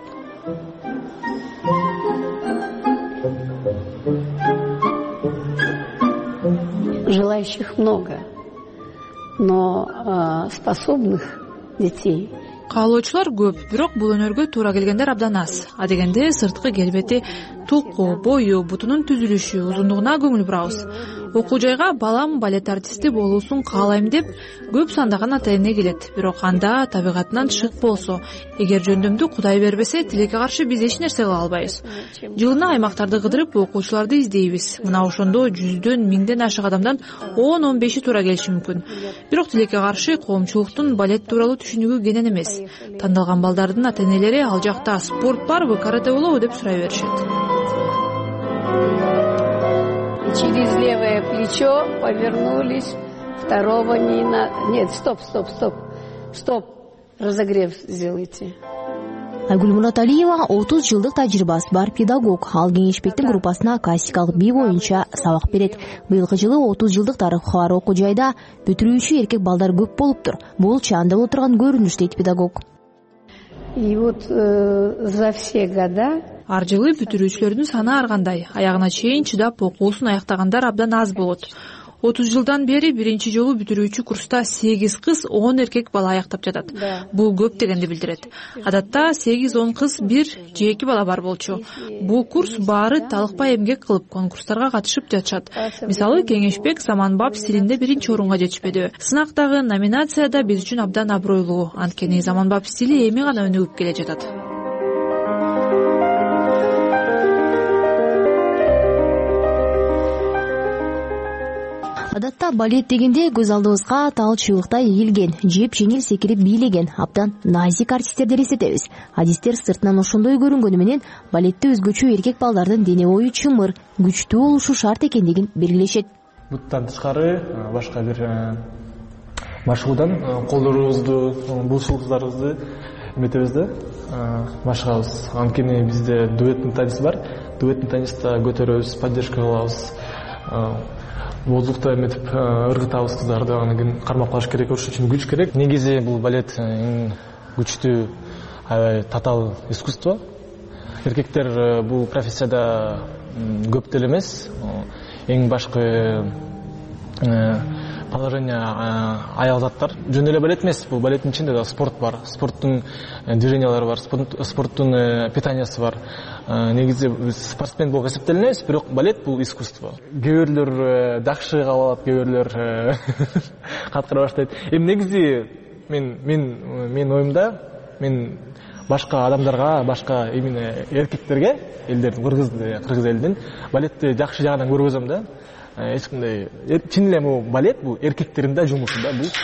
Желающих много, но э, способных детей. Каалоочулар көп, бирок бул өнөргө туура келгендер абдан аз. А дегенде сырткы келбети, тулку, бою, бутунун түзүлүшү, узундугуна көңүл бурабыз. окуу жайга балам балет артисти болуусун каалайм деп көп сандаган ата эне келет, бирок анда табигатынан шык болсо, эгер жөндөмдү Кудай бербесе, тилекке каршы биз эч нерсе кыла албайбыз. Жылына аймактарды кыдырып окуучуларды издейбиз. Мына ошондо жүздөн, миңден ашык адамдан он он беши туура келиши мүмкүн. Бирок тилекке каршы коомчулуктун балет тууралуу түшүнүгү кенен эмес. Тандалган балдардын ата энелери ал жакта спорт барбы, карате болобу деп сурай беришет. Через левое плечо повернулись, второго не на... Нет, стоп, стоп, стоп, стоп, разогрев сделайте. Айгүл Мураталиева отуз жылдык тажрыйбасы бар педагог. Ал кеңешпектин группасына классикалык би боюнча сабак берет. Быйылкы жылы отуз жылдык тарыхы бар окуу жайда бүтүрүүчү эркек балдар көп болуптур. Бул чаанда отурган көрүнүш дейт педагог. И вот э, за все года ар жылы бүтүрүүчүлөрдүн саны ар кандай. Аягына чейин чыдап окуусун аяктагандар абдан аз болот. отуз жылдан бери биринчи жолу бүтүрүүчү курста сегиз кыз, он эркек бала аяктап жатат. Бул көп дегенди билдирет. Адатта сегиз он кыз, бир же эки бала бар болчу. Бул курс баары талыкпай эмгек кылып конкурстарга катышып жатышат. Мисалы, Кеңешбек Заманбап стилинде биринчи орунга жетишпеди. Сынактагы номинацияда биз үчүн абдан абройлуу. Анткени Заманбап стили эми гана өнүгүп келе жатат. Адатта балет дегенде көз алдыбызга тал чыбыктай ийилген, жеп жеңил секирип бийлеген, абдан назик артисттерди элестетебиз. Адистер сыртынан ошондой көрүнгөнү менен балетте өзгөчө эркек балдардын дене бою чымыр, күчтүү болушу шарт экендигин белгилешет. Буттан тышкары башка бир машыгуудан колдорубузду, булчулуктарыбызды эметебиз да, башкабыз. Анткени бизде дуэттин танис бар. Дуэттин таниста көтөрөбүз, поддержка кылабыз. Воздухта эметип ыргытабыз кыздарды, анан кийин кармап калыш керек, ошон үчүн күч керек. Негизи бул балет эң күчтүү, аябай татаал искусство. Эркектер бул профессияда көп деле эмес. Эң башкы положение аял заттар. Жөн эле балет эмес, бул балеттин ичинде да спорт бар, спорттун движениялары бар, спорттун питаниясы бар. Негизи спортсмен болуп эсептелебиз, бирок балет бул искусство. Кээ бирлер дакшы кабыл алат, кээ бирлер каткыра баштайт. Эми негизи мен мен мен оюмда мен башка адамдарга, башка именно эркектерге, элдердин, кыргыз кыргыз элдин балетти жакшы жагынан көргөзөм да. Эч кандай чын эле бул балет бул эркектердин да жумушу да бул.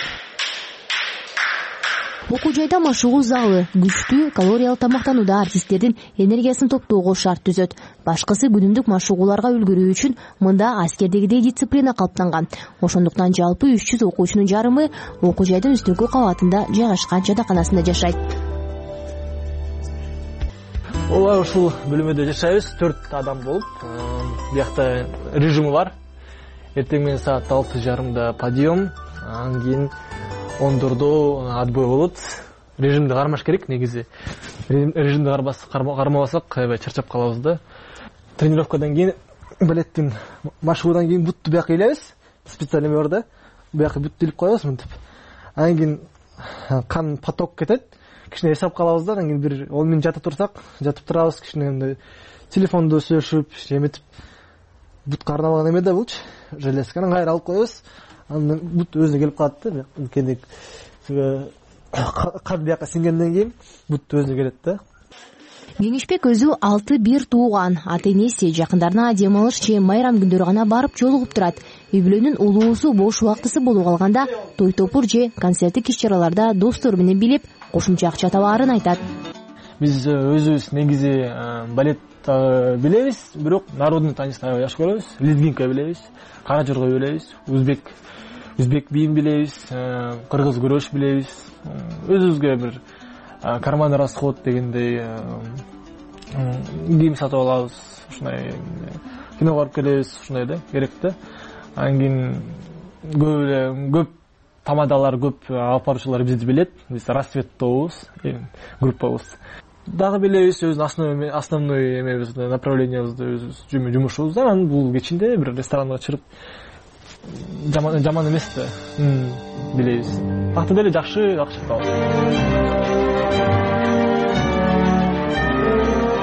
Окуу жайда машыгуу залы, күчтүү калориялык тамактанууда артисттердин энергиясын топтоого шарт түзөт. Башкысы күнүмдүк машыгууларга үлгүрүү үчүн мында аскердегидей дисциплина калыптанган. Ошондуктан жалпы үч жүз окуучунун жарымы окуу жайдын үстүнкү кабатында жайгашкан жатаканасында жашайт. Ооба, ушул бөлмөдө жашайбыз, төрт адам болуп. Биякта режимы бар. Эртең менен саат алты жарымда подъем, анан кийин ондордо отбой болот. Режимди кармаш керек негизи. Режимди кармабасак аябай чарчап калабыз да. Тренировкадан кийин, балеттин машыгуудан кийин бутту бияка илебиз. Специаль эме бар да. Бияка бутту илип коебуз мынтип. Анан кийин кан поток кетет. Кичине эсап калабыз да, анан кийин бир он минут жата турсак, жатып турабыз, кичине телефонду сөйлөшүп, эметип. Бутка арналган эме да булчу. Железканы кайра алып коебуз. Анан бут өзүнө келип калат да. Кенек кар бияка сиңгенден кийин бут өзүнө келет да. Кеңешбек өзү алты бир тууган. Ата-энеси жакындарына дем алыш же майрам күндөрү гана барып жолугуп турат. Үй бүлөнүн улуусу бош убактысы болуп калганда той топур же концерттик иш-чараларда достору менен билип, кошумча акча табаарын айтат. Биз өзүбүз негизи балет билебиз, бирок народный танисты аябай жакшы көрөбүз. Лезгинка билебиз, кара жорго билебиз, өзбек өзбек биин билебиз, кыргыз күрөш билебиз. Өзүбүзгө бир карман расход дегендей кийим сатып алабыз, ушундай кино барып келебиз, ушундай да, керек да. Анан кийин көп эле көп тамадалар, көп алып баруучулар бизди билет. Биз расцветтобуз, группабыз. Дагы билебиз өзүнүн основной основной эмебизди, направлениябызды, өзүбүз жумушубузду. Анан бул кечинде бир ресторанга чыгып жаман жаман эмес да, билебиз. Актыда эле жакшы акча табабыз.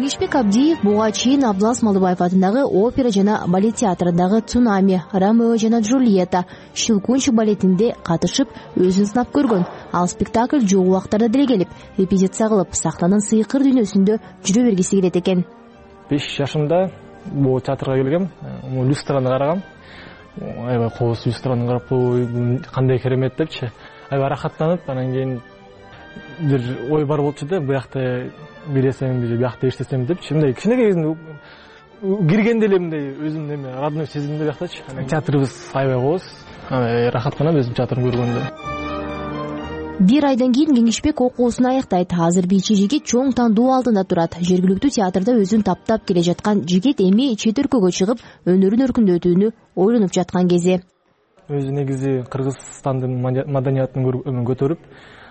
кеңешбек абдиев буга чейин Абдылас Малдыбаев атындагы опера жана балет театрындагы «Цунами», «Ромео жана Джульетта», «Щелкунчик» балетинде катышып өзүн сынап көргөн. Ал спектакль жок убактарда деле келип, репетиция кылып, сахнанын сыйкыр дүйнөсүндө жүрө бергиси келет экен. беш жашымда бул театрга келгем, люстраны карагам. Аябай кооз люстраны карап, ой, кандай керемет депчи. Аябай рахаттанып, анан кийин бир ой бар болчу да, буякта билесем, буякта иштесем депчи. Мындай кичинекей киргенде эле мындай өзүм эме родной сезимде буяктачы. Театрыбыз аябай кооз, рахаттанам өзүм театрын көргөндө. Бир айдан кийин Кеңешбек окуусун аяктайт. Азыр бийчи жигит чоң тандоо алдында турат. Жергиликтүү театрда өзүн таптап келе жаткан жигит эми чет өлкөгө чыгып, өнөрүн өркүндөтүүнү ойлонуп жаткан кези. Өзү негизи Кыргызстандын маданиятын көтөрүп,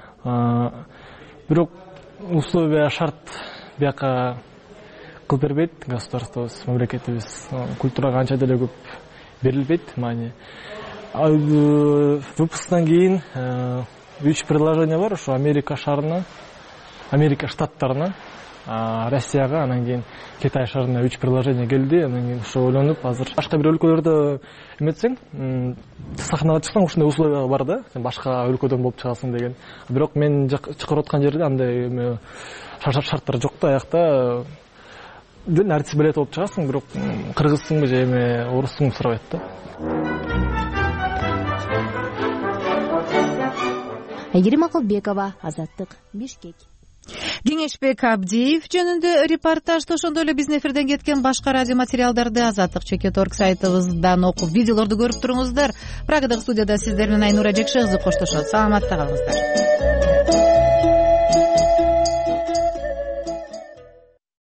бирок условия шарт бияка кылып бербейт государствобуз, мамлекетибиз. Культурага анча деле көп берилбейт маани. Выпусктан кийин үч предложение бар, ушу Америка шарына, Америка штаттарына, Россияга, анан кийин Китай шарына үч предложение келди. Анан кийин ушу ойлонуп, азыр башка бир өлкөлөрдө эметсең, сахнага чыксаң ушундай условия бар да, сен башка өлкөдөн болуп чыгасың деген. Бирок мен чыгарып аткан жерде андай шарттар жок да, аякта ден артист билет болуп чыгасың, бирок кыргызсыңбы же эме оруссуңбу сурабайт да. Айгерим Акылбекова, Азаттык, Бишкек. Кеңешбек Абдиев жөнүндө репортажды ошондой эле биздин эфирден кеткен башка радио материалдарды азаттык чекит точка орг сайтыбыздан окуп, видеолорду көрүп туруңуздар. Прагадагы студияда сиздер менен Айнура Жекше кызы коштошот. Саламатта калыңыздар.